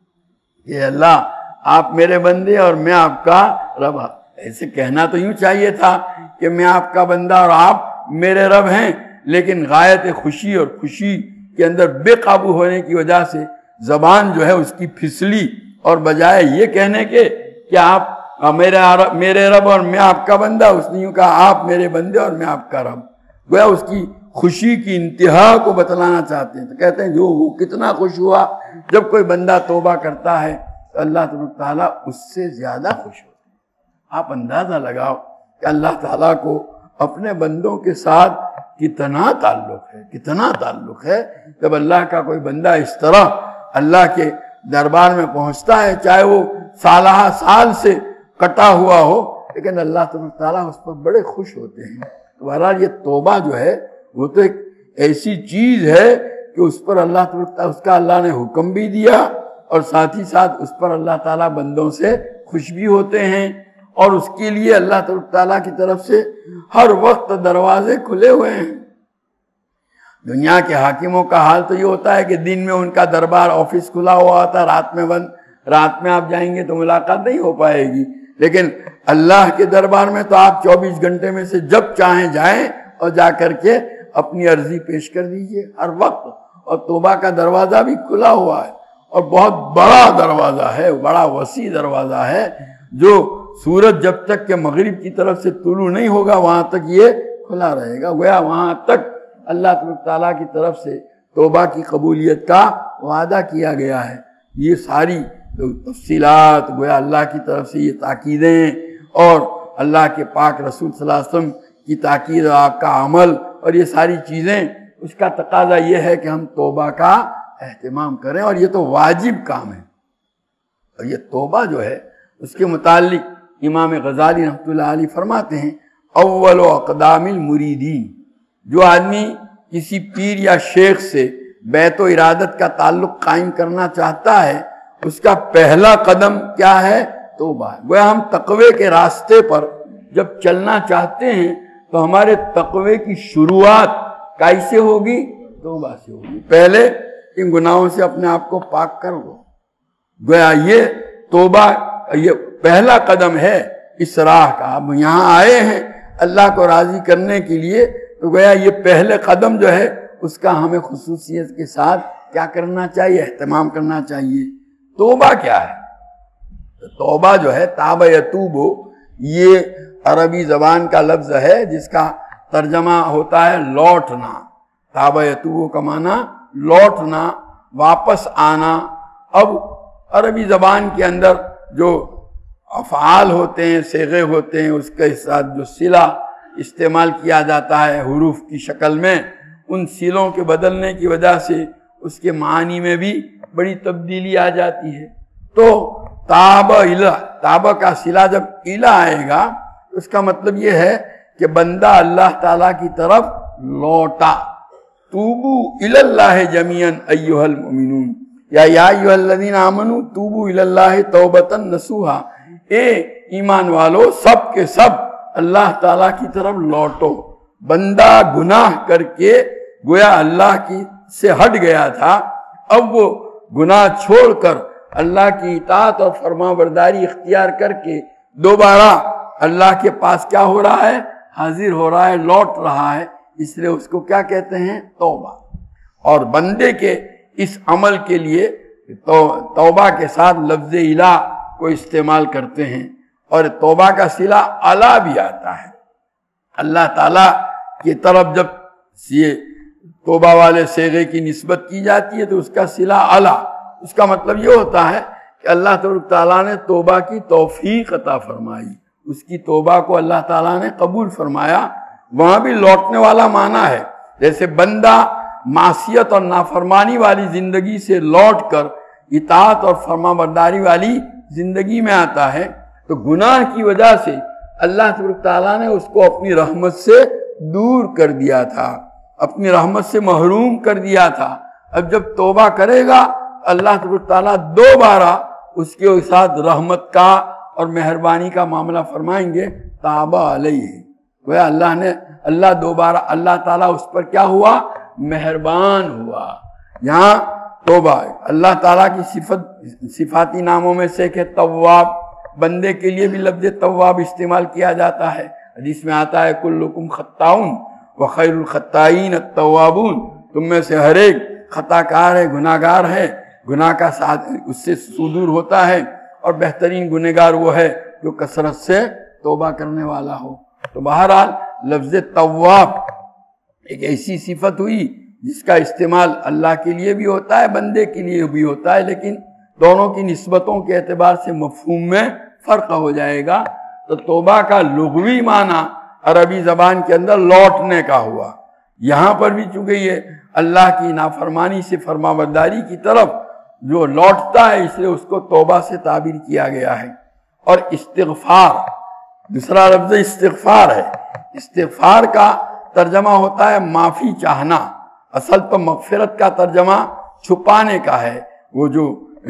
کہ اللہ آپ میرے بندے اور میں آپ کا رب۔ ایسے کہنا تو یوں چاہیے تھا کہ میں آپ کا بندہ اور آپ میرے رب ہیں، لیکن غایت خوشی اور خوشی کے اندر بے قابو ہونے کی وجہ سے زبان جو ہے اس کی پھسلی، اور بجائے یہ کہنے کے کہ آپ میرے رب اور میں آپ کا بندہ، اس نے یوں کہا آپ میرے بندے اور میں آپ کا رب۔ گویا اس کی خوشی کی انتہا کو بتلانا چاہتے ہیں، تو کہتے ہیں جو وہ کتنا خوش ہوا جب کوئی بندہ توبہ کرتا ہے تو اللہ تبارک تعالیٰ اس سے زیادہ خوش ہوتا ہے۔ آپ اندازہ لگاؤ کہ اللہ تعالیٰ کو اپنے بندوں کے ساتھ کتنا تعلق ہے، کتنا تعلق ہے۔ جب اللہ کا کوئی بندہ اس طرح اللہ کے دربار میں پہنچتا ہے، چاہے وہ سالہ سال سے کٹا ہوا ہو، لیکن اللہ تبارک تعالیٰ اس پر بڑے خوش ہوتے ہیں۔ تو بہرحال یہ توبہ جو ہے وہ تو ایک ایسی چیز ہے کہ اس پر اللہ تبارک تعالیٰ اس کا اللہ نے حکم بھی دیا، اور ساتھ ہی ساتھ اس پر اللہ تعالیٰ بندوں سے خوش بھی ہوتے ہیں، اور اس کے لیے اللہ تبارک تعالیٰ کی طرف سے ہر وقت دروازے کھلے ہوئے ہیں۔ دنیا کے حاکموں کا حال تو یہ ہوتا ہے کہ دن میں ان کا دربار آفس کھلا ہوا ہوتا ہے، رات میں بند، رات میں آپ جائیں گے تو ملاقات نہیں ہو پائے گی، لیکن اللہ کے دربار میں تو آپ چوبیس گھنٹے میں سے جب چاہیں جائیں اور جا کر کے اپنی عرضی پیش کر دیجئے ہر وقت۔ اور توبہ کا دروازہ بھی کھلا ہوا ہے، اور بہت بڑا دروازہ ہے، بڑا وسیع دروازہ ہے، جو سورج جب تک کہ مغرب کی طرف سے طلوع نہیں ہوگا وہاں تک یہ کھلا رہے گا۔ گویا وہاں تک اللہ تبارک تعالیٰ کی طرف سے توبہ کی قبولیت کا وعدہ کیا گیا ہے۔ یہ ساری تفصیلات گویا اللہ کی طرف سے یہ تاکیدیں، اور اللہ کے پاک رسول صلی اللہ علیہ وسلم کی تاکید اور آپ کا عمل، اور یہ ساری چیزیں، اس کا تقاضا یہ ہے کہ ہم توبہ کا اہتمام کریں، اور یہ تو واجب کام ہے۔ اور یہ توبہ جو ہے اس کے متعلق امام غزالی رحمۃ اللہ علیہ فرماتے ہیں، اول اقدام المریدین، جو آدمی کسی پیر یا شیخ سے بیعت و ارادت کا تعلق قائم کرنا چاہتا ہے، اس کا پہلا قدم کیا ہے؟ توبہ ہے۔ گویا ہم تقوی کے راستے پر جب چلنا چاہتے ہیں تو ہمارے تقوی کی شروعات کیسے ہوگی؟ توبہ سے ہوگی۔ پہلے ان گناہوں سے اپنے آپ کو پاک کر لو۔ گویا یہ توبہ یہ پہلا قدم ہے اس راہ کا۔ اب یہاں آئے ہیں اللہ کو راضی کرنے کے لیے، تو گویا یہ پہلے قدم جو ہے اس کا ہمیں خصوصیت کے ساتھ کیا کرنا چاہیے؟ اہتمام کرنا چاہیے۔ توبہ کیا ہے؟ توبہ جو ہے تاب یتوبو، یہ عربی زبان کا لفظ ہے جس کا ترجمہ ہوتا ہے لوٹنا۔ تاب یتوبو کا معنی لوٹنا، واپس آنا۔ اب عربی زبان کے اندر جو افعال ہوتے ہیں، صیغے ہوتے ہیں، اس کے ساتھ جو صلہ استعمال کیا جاتا ہے حروف کی شکل میں، ان صلوں کے بدلنے کی وجہ سے اس کے معنی میں بھی بڑی تبدیلی آ جاتی ہے۔ تو تاب الہ، تاب کا صلہ جب الہ آئے گا اس کا مطلب یہ ہے کہ بندہ اللہ تعالیٰ کی طرف لوٹا۔ توبو الی اللہ جمیعا ایھا المؤمنون، یا یا ایھا الذین آمنوا توبو الی اللہ توبۃ نصوحا، اے ایمان والو سب کے سب اللہ تعالیٰ کی طرف لوٹو۔ بندہ گناہ کر کے گویا اللہ کی سے ہٹ گیا تھا، اب وہ گناہ چھوڑ کر اللہ کی اطاعت اور فرما برداری اختیار کر کے دوبارہ اللہ کے پاس کیا ہو رہا ہے؟ حاضر ہو رہا ہے، لوٹ رہا ہے، اس لیے اس کو کیا کہتے ہیں؟ توبہ۔ اور بندے کے اس عمل کے لیے توبہ کے ساتھ لفظ الہ کو استعمال کرتے ہیں، اور توبہ کا صلہ الا بھی آتا ہے۔ اللہ تعالیٰ کی طرف جب یہ توبہ والے صیغے کی نسبت کی جاتی ہے تو اس کا صلہ الا، اس کا مطلب یہ ہوتا ہے کہ اللہ تبارک تعالیٰ نے توبہ کی توفیق عطا فرمائی، اس کی توبہ کو اللہ تعالیٰ نے قبول فرمایا۔ وہاں بھی لوٹنے والا معنی ہے، جیسے بندہ معصیت اور نافرمانی والی زندگی سے لوٹ کر اطاعت اور فرما برداری والی زندگی میں آتا ہے، تو گناہ کی وجہ سے اللہ تبارک تعالیٰ نے اس کو اپنی رحمت سے دور کر دیا تھا، اپنی رحمت سے محروم کر دیا تھا۔ اب جب توبہ کرے گا اللہ تبارک تعالیٰ دوبارہ اس کے ساتھ رحمت کا اور مہربانی کا معاملہ فرمائیں گے۔ تاب علیہ، گویا اللہ نے اللہ دوبارہ اللہ تعالیٰ اس پر کیا ہوا؟ مہربان ہوا۔ یہاں توبہ اللہ تعالیٰ کی صفت صفاتی ناموں میں سے کہ تواب، بندے کے لیے بھی لفظ تواب استعمال کیا جاتا ہے۔ حدیث میں آتا ہے کلکم خطاؤن وخیر الخطائین التوابون، تم میں سے ہر ایک خطا کار ہے، گناہ گار ہے، گناہ کا ساتھ اس سے صدور ہوتا ہے، اور بہترین گنہگار وہ ہے جو کثرت سے توبہ کرنے والا ہو۔ تو بہرحال لفظ تواب ایک ایسی صفت ہوئی جس کا استعمال اللہ کے لیے بھی ہوتا ہے، بندے کے لیے بھی ہوتا ہے، لیکن دونوں کی نسبتوں کے اعتبار سے مفہوم میں فرق ہو جائے گا۔ تو توبہ کا لغوی معنی عربی زبان کے اندر لوٹنے کا ہوا، یہاں پر بھی چونکہ یہ اللہ کی نافرمانی سے فرما برداری کی طرف جو لوٹتا ہے، اس لیے اس کو توبہ سے تعبیر کیا گیا ہے۔ اور استغفار، دوسرا لفظ استغفار ہے۔ استغفار کا ترجمہ ہوتا ہے معافی چاہنا، اصل تو مغفرت کا ترجمہ چھپانے کا ہے۔ وہ جو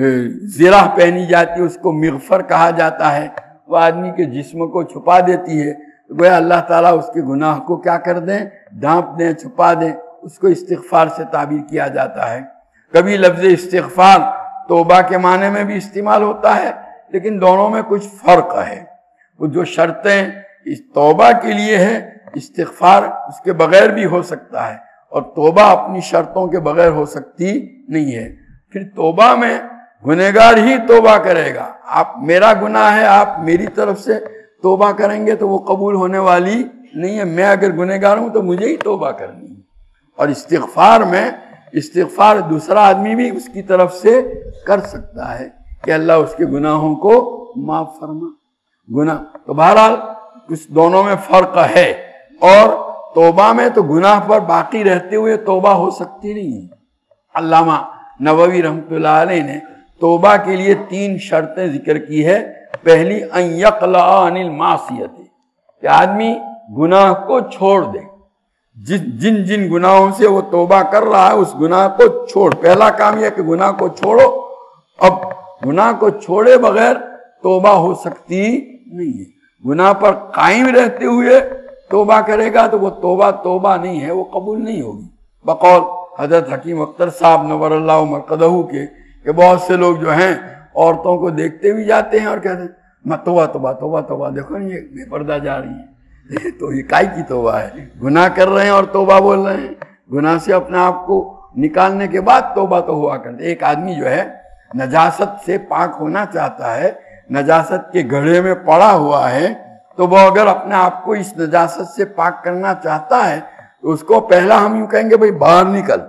زرہ پہنی جاتی ہے اس کو مغفر کہا جاتا ہے، وہ آدمی کے جسم کو چھپا دیتی ہے، گویا اللہ تعالیٰ اس کے گناہ کو کیا کر دیں؟ ڈھانپ دیں، چھپا دیں، اس کو استغفار سے تعبیر کیا جاتا ہے۔ کبھی لفظ استغفار توبہ کے معنی میں بھی استعمال ہوتا ہے، لیکن دونوں میں کچھ فرق ہے۔ وہ جو شرطیں اس توبہ کے لیے ہے، استغفار اس کے بغیر بھی ہو سکتا ہے، اور توبہ اپنی شرطوں کے بغیر ہو سکتی نہیں ہے۔ پھر توبہ میں گنہگار ہی توبہ کرے گا۔ آپ میرا گناہ ہے، آپ میری طرف سے توبہ کریں گے تو وہ قبول ہونے والی نہیں ہے۔ میں اگر گنہگار ہوں تو مجھے ہی توبہ کرنی ہے۔ اور استغفار میں استغفار دوسرا آدمی بھی اس کی طرف سے کر سکتا ہے کہ اللہ اس کے گناہوں کو معاف فرما۔ گناہ تو بہرحال اس دونوں میں فرق ہے، اور توبہ میں تو گناہ پر باقی رہتے ہوئے توبہ ہو سکتی نہیں ہے۔ علامہ نووی رحمۃ اللہ علیہ نے توبہ کے لیے تین شرطیں ذکر کی ہے۔ پہلی ان یقلع عن المعصیت، کہ آدمی گناہ کو چھوڑ دے، جن جن جن گناہوں سے وہ توبہ کر رہا ہے اس گناہ کو چھوڑ۔ پہلا کام یہ کہ گناہ کو چھوڑو۔ اب گناہ کو چھوڑے بغیر توبہ ہو سکتی نہیں ہے۔ گناہ پر قائم رہتے ہوئے توبہ کرے گا تو وہ توبہ توبہ نہیں ہے، وہ قبول نہیں ہوگی۔ بقول حضرت حکیم اختر صاحب نور اللہ مرقدہ کے کہ بہت سے لوگ جو ہیں عورتوں کو دیکھتے بھی جاتے ہیں اور کہتے ہیں میں توبہ توبہ توبہ توبہ، دیکھو یہ بے پردہ جا رہی ہے، تو یہ کائی کی توبہ ہے؟ گناہ کر رہے ہیں اور توبہ بول رہے ہیں۔ گناہ سے اپنے آپ کو نکالنے کے بعد توبہ تو ہوا کرتے۔ ایک آدمی جو ہے نجاست سے پاک ہونا چاہتا ہے، نجاست کے گڑھے میں پڑا ہوا ہے، تو وہ اگر اپنے آپ کو اس نجاست سے پاک کرنا چاہتا ہے تو اس کو پہلا ہم یوں کہیں گے بھئی باہر نکل،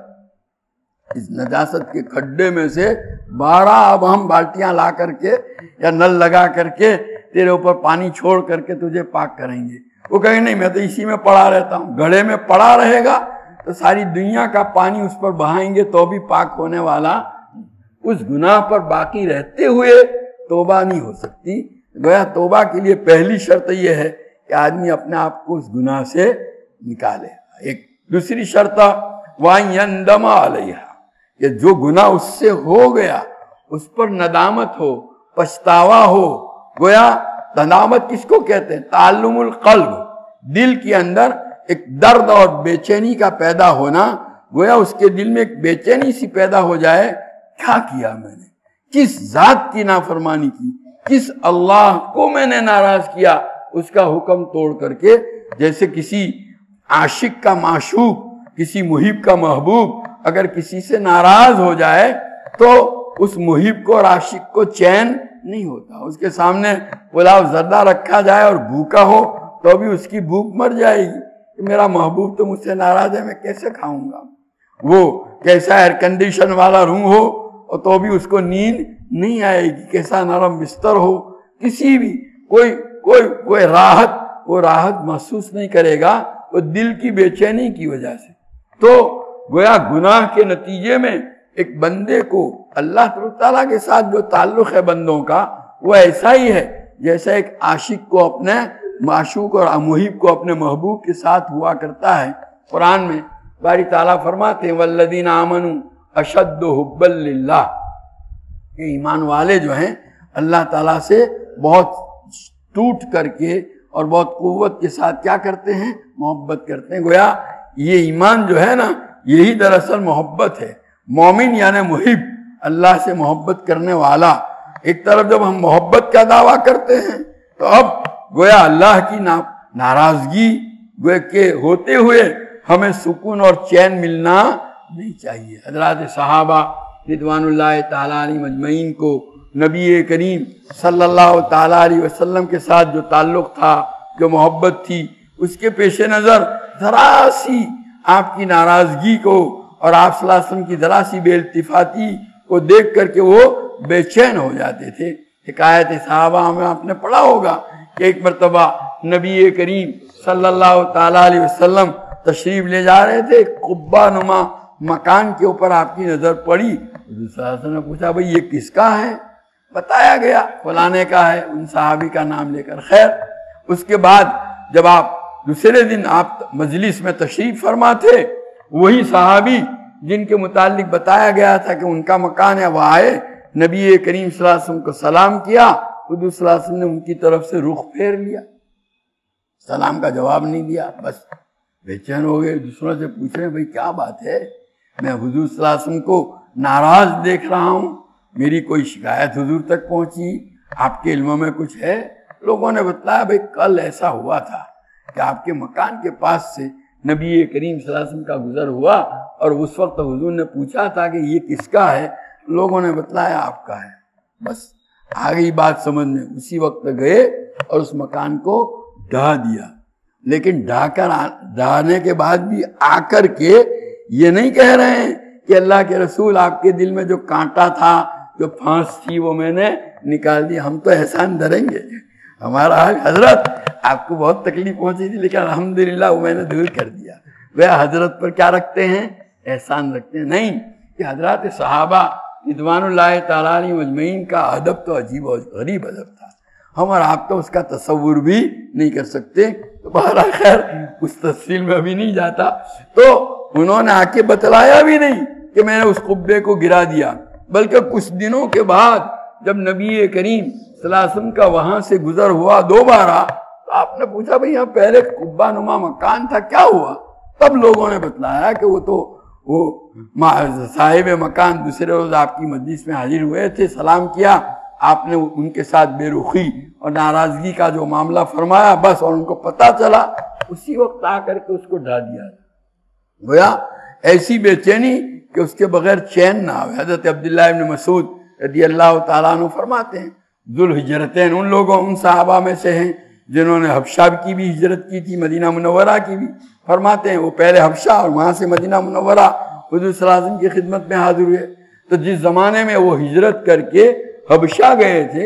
اس نجاست کے کھڈے میں سے باہر۔ اب ہم بالٹیاں لا کر کے یا نل لگا کر کے تیرے اوپر پانی چھوڑ کر کے تجھے پاک کریں گے. وہ کہیں نہیں میں تو اسی میں پڑا رہتا ہوں. گھڑے میں پڑا رہے گا تو ساری دنیا کا پانی اس پر بہائیں گے تو بھی پاک ہونے والا. اس گناہ پر باقی رہتے ہوئے توبہ نہیں ہو سکتی. گویا توبہ کے لیے پہلی شرط یہ ہے کہ آدمی اپنے آپ کو اس گناہ سے نکالے. ایک دوسری شرط وَيَنْدَمَ عَلَيْهَا کہ جو گناہ اس سے ہو گیا اس پر ندامت ہو، پچھتاوا ہو. گویا ندامت کس کو کہتے ہیں؟ تعلم القلب، دل کے اندر ایک درد اور بے چینی کا پیدا ہونا. گویا اس کے دل میں ایک بے چینی سی پیدا ہو جائے، کیا کیا میں نے، کس ذات کی نافرمانی کی، کس اللہ کو میں نے ناراض کیا، اس کا حکم توڑ کر کے. جیسے کسی عاشق کا معشوق، کسی محب کا محبوب اگر کسی سے ناراض ہو جائے تو اس محب کو اور عاشق کو چین نہیں ہوتا. اس کے سامنے پلاؤ زردہ رکھا جائے اور بھوکا ہو تو بھی اس کی بھوک مر جائے گی کہ میرا محبوب تو مجھ سے ناراض ہے، میں کیسے کھاؤں گا. وہ کیسا ایئر کنڈیشن والا روم ہو اور تو بھی اس کو نیند نہیں آئے گی، کیسا نرم بستر ہو، کسی بھی کوئی کوئی کوئی راحت وہ راحت محسوس نہیں کرے گا، وہ دل کی بے چینی کی وجہ سے. تو گویا گناہ کے نتیجے میں ایک بندے کو اللہ تعالیٰ کے ساتھ جو تعلق ہے بندوں کا وہ ایسا ہی ہے جیسا ایک عاشق کو اپنے معشوق اور محب کو اپنے محبوب کے ساتھ ہوا کرتا ہے. قرآن میں باری تعالیٰ فرماتے ہیں والذین آمنوا اشد حبا للہ، کہ ایمان والے جو ہیں اللہ تعالیٰ سے بہت ٹوٹ کر کے اور بہت قوت کے ساتھ کیا کرتے ہیں؟ محبت کرتے ہیں. گویا یہ ایمان جو ہے نا یہی دراصل محبت ہے. مومن یعنی محب، اللہ سے محبت کرنے والا. ایک طرف جب ہم محبت کا دعویٰ کرتے ہیں تو اب گویا اللہ کی ناراضگی گویا کہ ہوتے ہوئے ہمیں سکون اور چین ملنا نہیں چاہیے. حضرات صحابہ رضوان اللہ تعالیٰ علیہ مجمعین کو نبی کریم صلی اللہ تعالیٰ علیہ وسلم کے ساتھ جو تعلق تھا، جو محبت تھی، اس کے پیش نظر ذرا سی آپ کی ناراضگی کو اور آپ صلی اللہ علیہ وسلم کی ذرا سی بے التفاتی کو دیکھ کر کے وہ بے چین ہو جاتے تھے. حکایت صحابہ میں آپ نے پڑھا ہوگا کہ ایک مرتبہ نبی کریم صلی اللہ تعالیٰ علیہ وسلم تشریف لے جا رہے تھے، قبہ نما مکان کے اوپر آپ کی نظر پڑی. حضور صلی اللہ علیہ وسلم نے پوچھا بھئی یہ کس کا ہے؟ بتایا گیا فلانے کا ہے، ان صحابی کا نام لے کر. خیر اس کے بعد جب آپ دوسرے دن آپ مجلس میں تشریف فرما تھے، وہی صحابی جن کے متعلق بتایا گیا تھا کہ ان کا مکان ہے وہ آئے، نبی کریم صلی اللہ علیہ وسلم کو سلام کیا. حضور صلی اللہ علیہ وسلم نے ان کی طرف سے رخ پھیر لیا، سلام کا جواب نہیں دیا. بس بے چین ہو گئے، دوسروں سے پوچھ رہے ہیں بھئی کیا بات ہے، میں حضور صلی اللہ علیہ وسلم کو ناراض دیکھ رہا ہوں، میری کوئی شکایت حضور تک پہنچی، آپ کے علم میں کچھ ہے؟ لوگوں نے بتلایا بھئی کل ایسا ہوا تھا کہ آپ کے مکان کے پاس سے نبی کریم صلی اللہ علیہ وسلم کا گزر ہوا اور اس وقت حضور نے پوچھا تھا کہ یہ کس کا ہے؟ لوگوں نے بتلایا آپ کا ہے. بس آ گئی بات سمجھ میں. اسی وقت گئے اور اس مکان کو ڈھا دیا. لیکن ڈھا کر ڈھانے کے بعد بھی آ کر کے یہ نہیں کہہ رہے ہیں کہ اللہ کے رسول آپ کے دل میں جو کانٹا تھا، جو پھانس تھی وہ میں نے نکال دی، ہم تو احسان دھریں گے. ہمارا حضرت آپ کو بہت تکلیف پہنچی تھی لیکن الحمدللہ وہ میں نے دور کر دیا. وہ حضرت پر کیا رکھتے ہیں؟ احسان رکھتے ہیں. نہیں کہ حضرات صحابہ رضوان اللہ تعالیٰ علیہ مجمعین کا ادب تو عجیب و غریب ادب تھا، ہم اور آپ تو اس کا تصور بھی نہیں کر سکتے. تو بہرحال خیر اس تفصیل میں ابھی نہیں جاتا. تو انہوں نے آ کے بتلایا بھی نہیں کہ میں نے اس قبے کو گرا دیا، بلکہ کچھ دنوں کے بعد جب نبی کریم صلی اللہ علیہ وسلم کا وہاں سے گزر ہوا دوبارہ، تو آپ نے پوچھا بھئی یہاں پہلے قبہ نما مکان تھا، کیا ہوا؟ تب لوگوں نے بتلایا کہ وہ تو وہ صاحب مکان دوسرے روز آپ کی مجلس میں حاضر ہوئے تھے، سلام کیا، آپ نے ان کے ساتھ بے رخی اور ناراضگی کا جو معاملہ فرمایا بس، اور ان کو پتہ چلا اسی وقت آ کر کے اس کو ڈھا دیا. گویا ایسی بے چینی کہ اس کے بغیر چین نہ آئے. حضرت عبداللہ ابن مسعود رضی اللہ تعالیٰ عنہ فرماتے ہیں ذوالحجرتین ان لوگوں ان صحابہ میں سے ہیں جنہوں نے حبشہ کی بھی ہجرت کی تھی، مدینہ منورہ کی بھی. فرماتے ہیں وہ پہلے حبشہ اور وہاں سے مدینہ منورہ حضور صلی اللہ علیہ وسلم کی خدمت میں حاضر ہوئے. تو جس زمانے میں وہ ہجرت کر کے حبشہ گئے تھے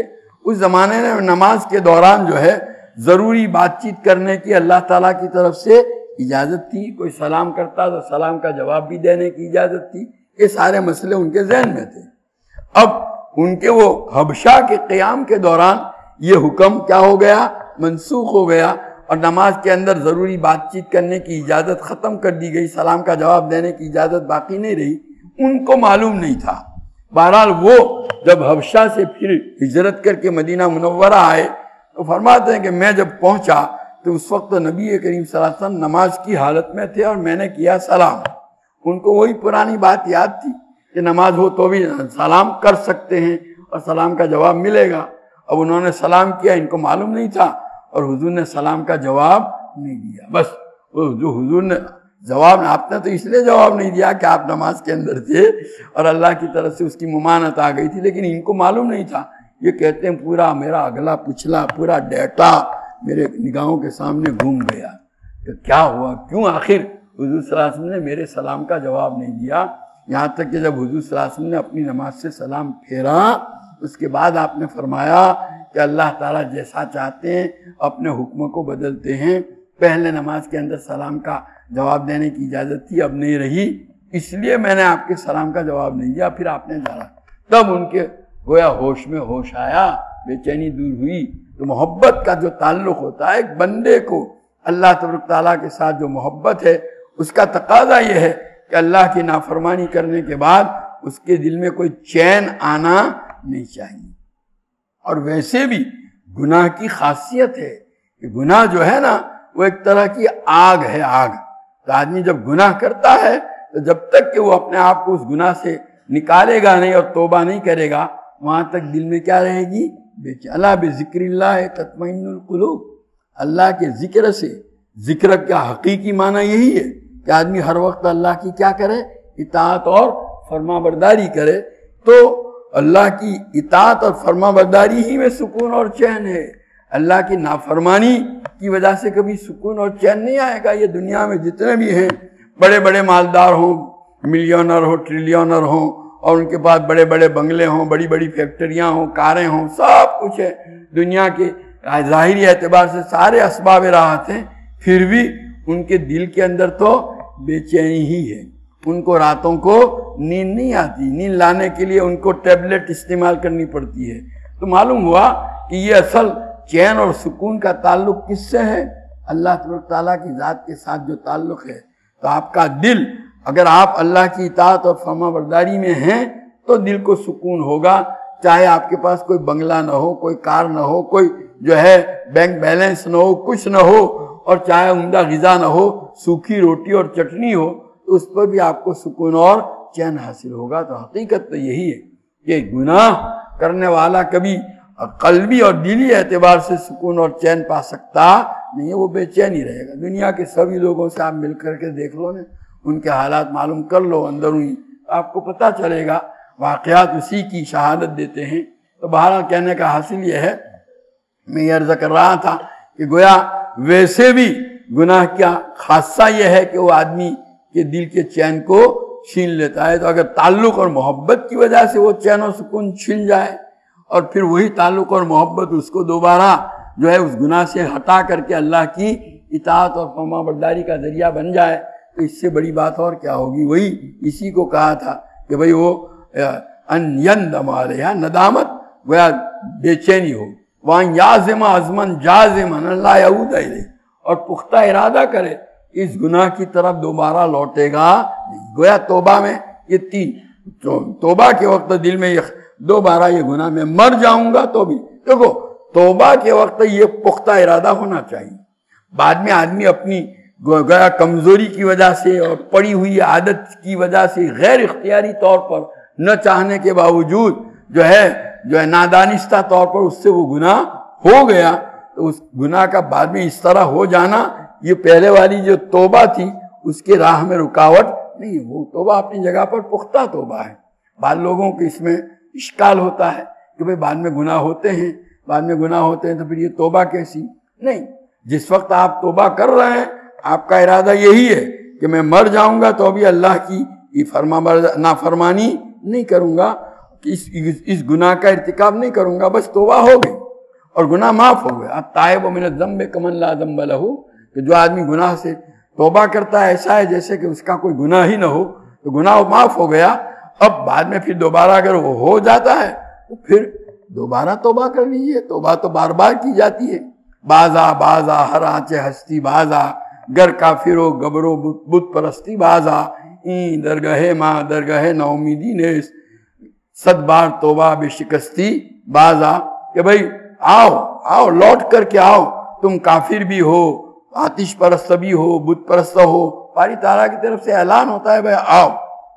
اس زمانے میں نماز کے دوران جو ہے ضروری بات چیت کرنے کی اللہ تعالیٰ کی طرف سے اجازت تھی. کوئی سلام کرتا تو سلام کا جواب بھی دینے کی اجازت تھی. یہ سارے مسئلے ان کے ذہن میں تھے. اب ان کے وہ حبشہ کے قیام کے دوران یہ حکم کیا ہو گیا؟ منسوخ ہو گیا، اور نماز کے اندر ضروری بات چیت کرنے کی اجازت ختم کر دی گئی. سلام کا جواب دینے کی اجازت باقی نہیں رہی. ان کو معلوم نہیں تھا. بہرحال وہ جب حبشہ سے پھر ہجرت کر کے مدینہ منورہ آئے تو فرماتے ہیں کہ میں جب پہنچا تو اس وقت نبی کریم صلی اللہ علیہ وسلم نماز کی حالت میں تھے اور میں نے کیا سلام. ان کو وہی پرانی بات یاد تھی کہ نماز ہو تو بھی سلام کر سکتے ہیں اور سلام کا جواب ملے گا. اب انہوں نے سلام کیا، ان کو معلوم نہیں تھا، اور حضور نے سلام کا جواب نہیں دیا. بس وہ جو حضور نے جواب، آپ نے تو اس لیے جواب نہیں دیا کہ آپ نماز کے اندر تھے اور اللہ کی طرف سے اس کی ممانعت آ گئی تھی، لیکن ان کو معلوم نہیں تھا. یہ کہتے ہیں پورا میرا اگلا پچھلا پورا ڈیٹا میرے نگاہوں کے سامنے گھوم گیا کہ کیا ہوا، کیوں آخر حضور صلی اللہ علیہ وسلم نے میرے سلام کا جواب نہیں دیا. یہاں تک کہ جب حضور صلی اللہ علیہ وسلم نے اپنی نماز سے سلام پھیرا، اس کے بعد آپ نے فرمایا کہ اللہ تعالیٰ جیسا چاہتے ہیں اپنے حکموں کو بدلتے ہیں. پہلے نماز کے اندر سلام کا جواب دینے کی اجازت تھی، اب نہیں رہی، اس لیے میں نے آپ کے سلام کا جواب نہیں دیا. پھر آپ نے جانا، تب ان کے گویا ہوش میں ہوش آیا، بے چینی دور ہوئی. تو محبت کا جو تعلق ہوتا ہے ایک بندے کو اللہ تبارک تعالیٰ کے ساتھ، جو محبت ہے اس کا تقاضا یہ ہے کہ اللہ کی نافرمانی کرنے کے بعد اس کے دل میں کوئی چین آنا نہیں چاہیے. اور ویسے بھی گناہ کی خاصیت ہے کہ گناہ جو ہے نا وہ ایک طرح کی آگ ہے. آگ تو آدمی جب گناہ کرتا ہے تو جب تک کہ وہ اپنے آپ کو اس گناہ سے نکالے گا نہیں اور توبہ نہیں کرے گا، وہاں تک دل میں کیا رہے گی؟ بے چین. اللہ بذکر اللہ تطمئن القلوب. اللہ کے ذکر سے، ذکر کا حقیقی معنی یہی ہے کہ آدمی ہر وقت اللہ کی کیا کرے؟ اطاعت اور فرما برداری کرے. تو اللہ کی اطاعت اور فرما برداری ہی میں سکون اور چین ہے. اللہ کی نافرمانی کی وجہ سے کبھی سکون اور چین نہیں آئے گا. یہ دنیا میں جتنے بھی ہیں، بڑے بڑے مالدار ہوں، ملینر ہوں، ٹریلینر ہوں، اور ان کے پاس بڑے بڑے بنگلے ہوں، بڑی بڑی فیکٹریاں ہوں، کاریں ہوں، سب کچھ ہے دنیا کے ظاہری اعتبار سے سارے اسباب راحت ہیں، پھر بھی ان کے دل کے اندر تو بے چینی ہی ہے. ان کو راتوں کو نیند نہیں آتی. نیند لانے کے لیے ان کو ٹیبلٹ استعمال کرنی پڑتی ہے. تو معلوم ہوا کہ یہ اصل چین اور سکون کا تعلق کس سے ہے؟ اللہ تبارک تعالیٰ کی ذات کے ساتھ جو تعلق ہے. تو آپ کا دل، اگر آپ اللہ کی اطاعت اور فرما برداری میں ہیں تو دل کو سکون ہوگا. چاہے آپ کے پاس کوئی بنگلہ نہ ہو، کوئی کار نہ ہو، کوئی جو ہے بینک بیلنس نہ ہو، کچھ نہ ہو، اور چاہے عمدہ غذا نہ ہو، سوکھی روٹی اور چٹنی ہو، تو اس پر بھی آپ کو سکون اور چین حاصل ہوگا. تو حقیقت تو یہی ہے کہ گناہ کرنے والا کبھی قلبی اور دلی اعتبار سے سکون اور چین پا سکتا نہیں ہے، وہ بے چین ہی رہے گا. دنیا کے سبھی لوگوں سے آپ مل کر کے دیکھ لو نا، ان کے حالات معلوم کر لو اندرونی، آپ کو پتہ چلے گا. واقعات اسی کی شہادت دیتے ہیں. تو بہرحال کہنے کا حاصل یہ ہے، میں یہ عرض کر رہا تھا کہ گویا ویسے بھی گناہ کا خاصہ یہ ہے کہ وہ آدمی کے دل کے چین کو چھین لیتا ہے. تو اگر تعلق اور محبت کی وجہ سے وہ چین و سکون چھن جائے اور پھر وہی تعلق اور محبت اس کو دوبارہ جو ہے اس گناہ سے ہٹا کر کے اللہ کی اطاعت اور فرما برداری کا ذریعہ بن جائے، تو اس سے بڑی بات اور کیا ہوگی. وہی اسی کو کہا تھا کہ بھئی وہ ان یندم علیہا، ندامت گویا بے چینی ہو، وان یازم عزمن جازمن اللہ یعود الیہ، اور پختہ ارادہ کرے اس گناہ کی طرف دوبارہ لوٹے گا. گویا توبہ میں یہ تین، توبہ کے وقت دل میں یہ دوبارہ یہ گناہ میں مر جاؤں گا تو بھی، دیکھو توبہ کے وقت یہ پختہ ارادہ ہونا چاہیے. بعد میں آدمی اپنی گویا کمزوری کی وجہ سے اور پڑی ہوئی عادت کی وجہ سے غیر اختیاری طور پر نہ چاہنے کے باوجود جو ہے جو ہے نادانستہ طور پر اس سے وہ گناہ ہو گیا، تو اس گناہ کا بعد میں اس طرح ہو جانا، یہ پہلے والی جو توبہ تھی اس کے راہ میں رکاوٹ نہیں. وہ توبہ اپنی جگہ پر پختہ توبہ ہے. بعض لوگوں کے اس میں اشکال ہوتا ہے کہ بھئی بعد میں گناہ ہوتے ہیں، بعد میں گناہ ہوتے ہیں تو پھر یہ توبہ کیسی؟ نہیں، جس وقت آپ توبہ کر رہے ہیں آپ کا ارادہ یہی ہے کہ میں مر جاؤں گا تو بھی اللہ کی فرما نافرمانی نہیں کروں گا. اس اس گناہ کا ارتکاب نہیں کروں گا، بس توبہ ہو گئی اور گناہ معاف ہو گیا۔ التائب من الذنب کمن لا ذنب لہ، کہ جو آدمی گناہ سے توبہ کرتا ہے ایسا ہے جیسے کہ اس کا کوئی گناہ ہی نہ ہو، تو گناہ معاف ہو گیا۔ اب بعد میں پھر دوبارہ اگر وہ ہو جاتا ہے تو پھر دوبارہ توبہ کر لیجیے، توبہ تو بار بار کی جاتی ہے۔ بازا بازا ہر آنچے ہستی بازا، گر کافر و گبرو بت پرستی بازا، این درگاہ ماں درگاہ نا امیدی نیس، صد بار توبہ بے شکستی بازا، کہ بھئی آؤ آؤ لوٹ کر کے آؤ، تم کافر بھی ہو، آتش پرست بھی ہو، بت پرست ہو، باری تعالیٰ کی طرف سے اعلان ہوتا ہے بھئی آؤ،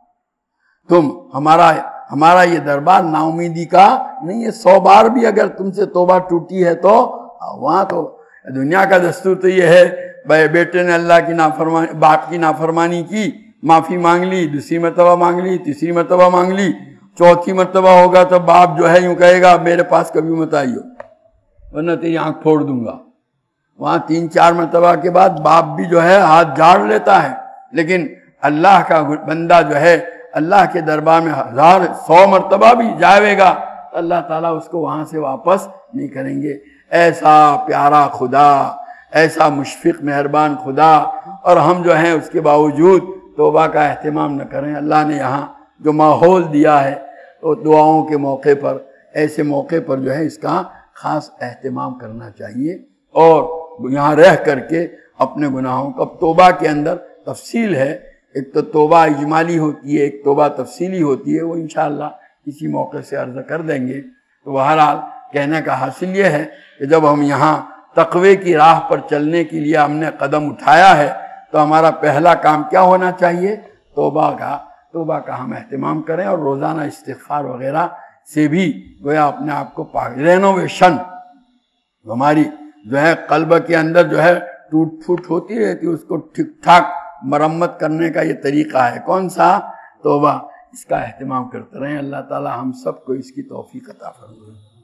تم ہمارا ہمارا یہ دربار نا امیدی کا نہیں ہے۔ سو بار بھی اگر تم سے توبہ ٹوٹی ہے تو وہاں تو دنیا کا دستور تو یہ ہے بھائی بیٹے نے اللہ کی نافرمانی، باپ کی نافرمانی کی، معافی مانگ لی، دوسری مرتبہ مانگ لی، تیسری مرتبہ مانگ لی، چوتھی مرتبہ ہوگا تو باپ جو ہے یوں کہے گا میرے پاس کبھی مت آئیو ورنہ تیری آنکھ پھوڑ دوں گا۔ وہاں تین چار مرتبہ کے بعد باپ بھی جو ہے ہاتھ جھاڑ لیتا ہے، لیکن اللہ کا بندہ جو ہے اللہ کے دربار میں ہزار سو مرتبہ بھی جائے گا، اللہ تعالیٰ اس کو وہاں سے واپس نہیں کریں گے۔ ایسا پیارا خدا، ایسا مشفق مہربان خدا، اور ہم جو ہیں اس کے باوجود توبہ کا اہتمام نہ کریں۔ اللہ نے یہاں جو ماحول دیا ہے تو دعاؤں کے موقع پر، ایسے موقع پر جو ہے اس کا خاص اہتمام کرنا چاہیے، اور یہاں رہ کر کے اپنے گناہوں کا، توبہ کے اندر تفصیل ہے، ایک تو توبہ اجمالی ہوتی ہے، ایک توبہ تفصیلی ہوتی ہے، وہ انشاءاللہ کسی موقع سے عرض کر دیں گے۔ تو بہرحال کہنے کا حاصل یہ ہے کہ جب ہم یہاں تقوی کی راہ پر چلنے کے لیے ہم نے قدم اٹھایا ہے تو ہمارا پہلا کام کیا ہونا چاہیے؟ توبہ کا توبہ کا ہم اہتمام کریں، اور روزانہ استغفار وغیرہ سے بھی گویا اپنے آپ کو پاک، رینوویشن ہماری جو ہے قلب کے اندر جو ہے ٹوٹ پھوٹ ہوتی رہتی ہے، اس کو ٹھیک ٹھاک مرمت کرنے کا یہ طریقہ ہے کون سا؟ توبہ۔ اس کا اہتمام کرتے رہیں، اللہ تعالی ہم سب کو اس کی توفیق عطا فرمائے۔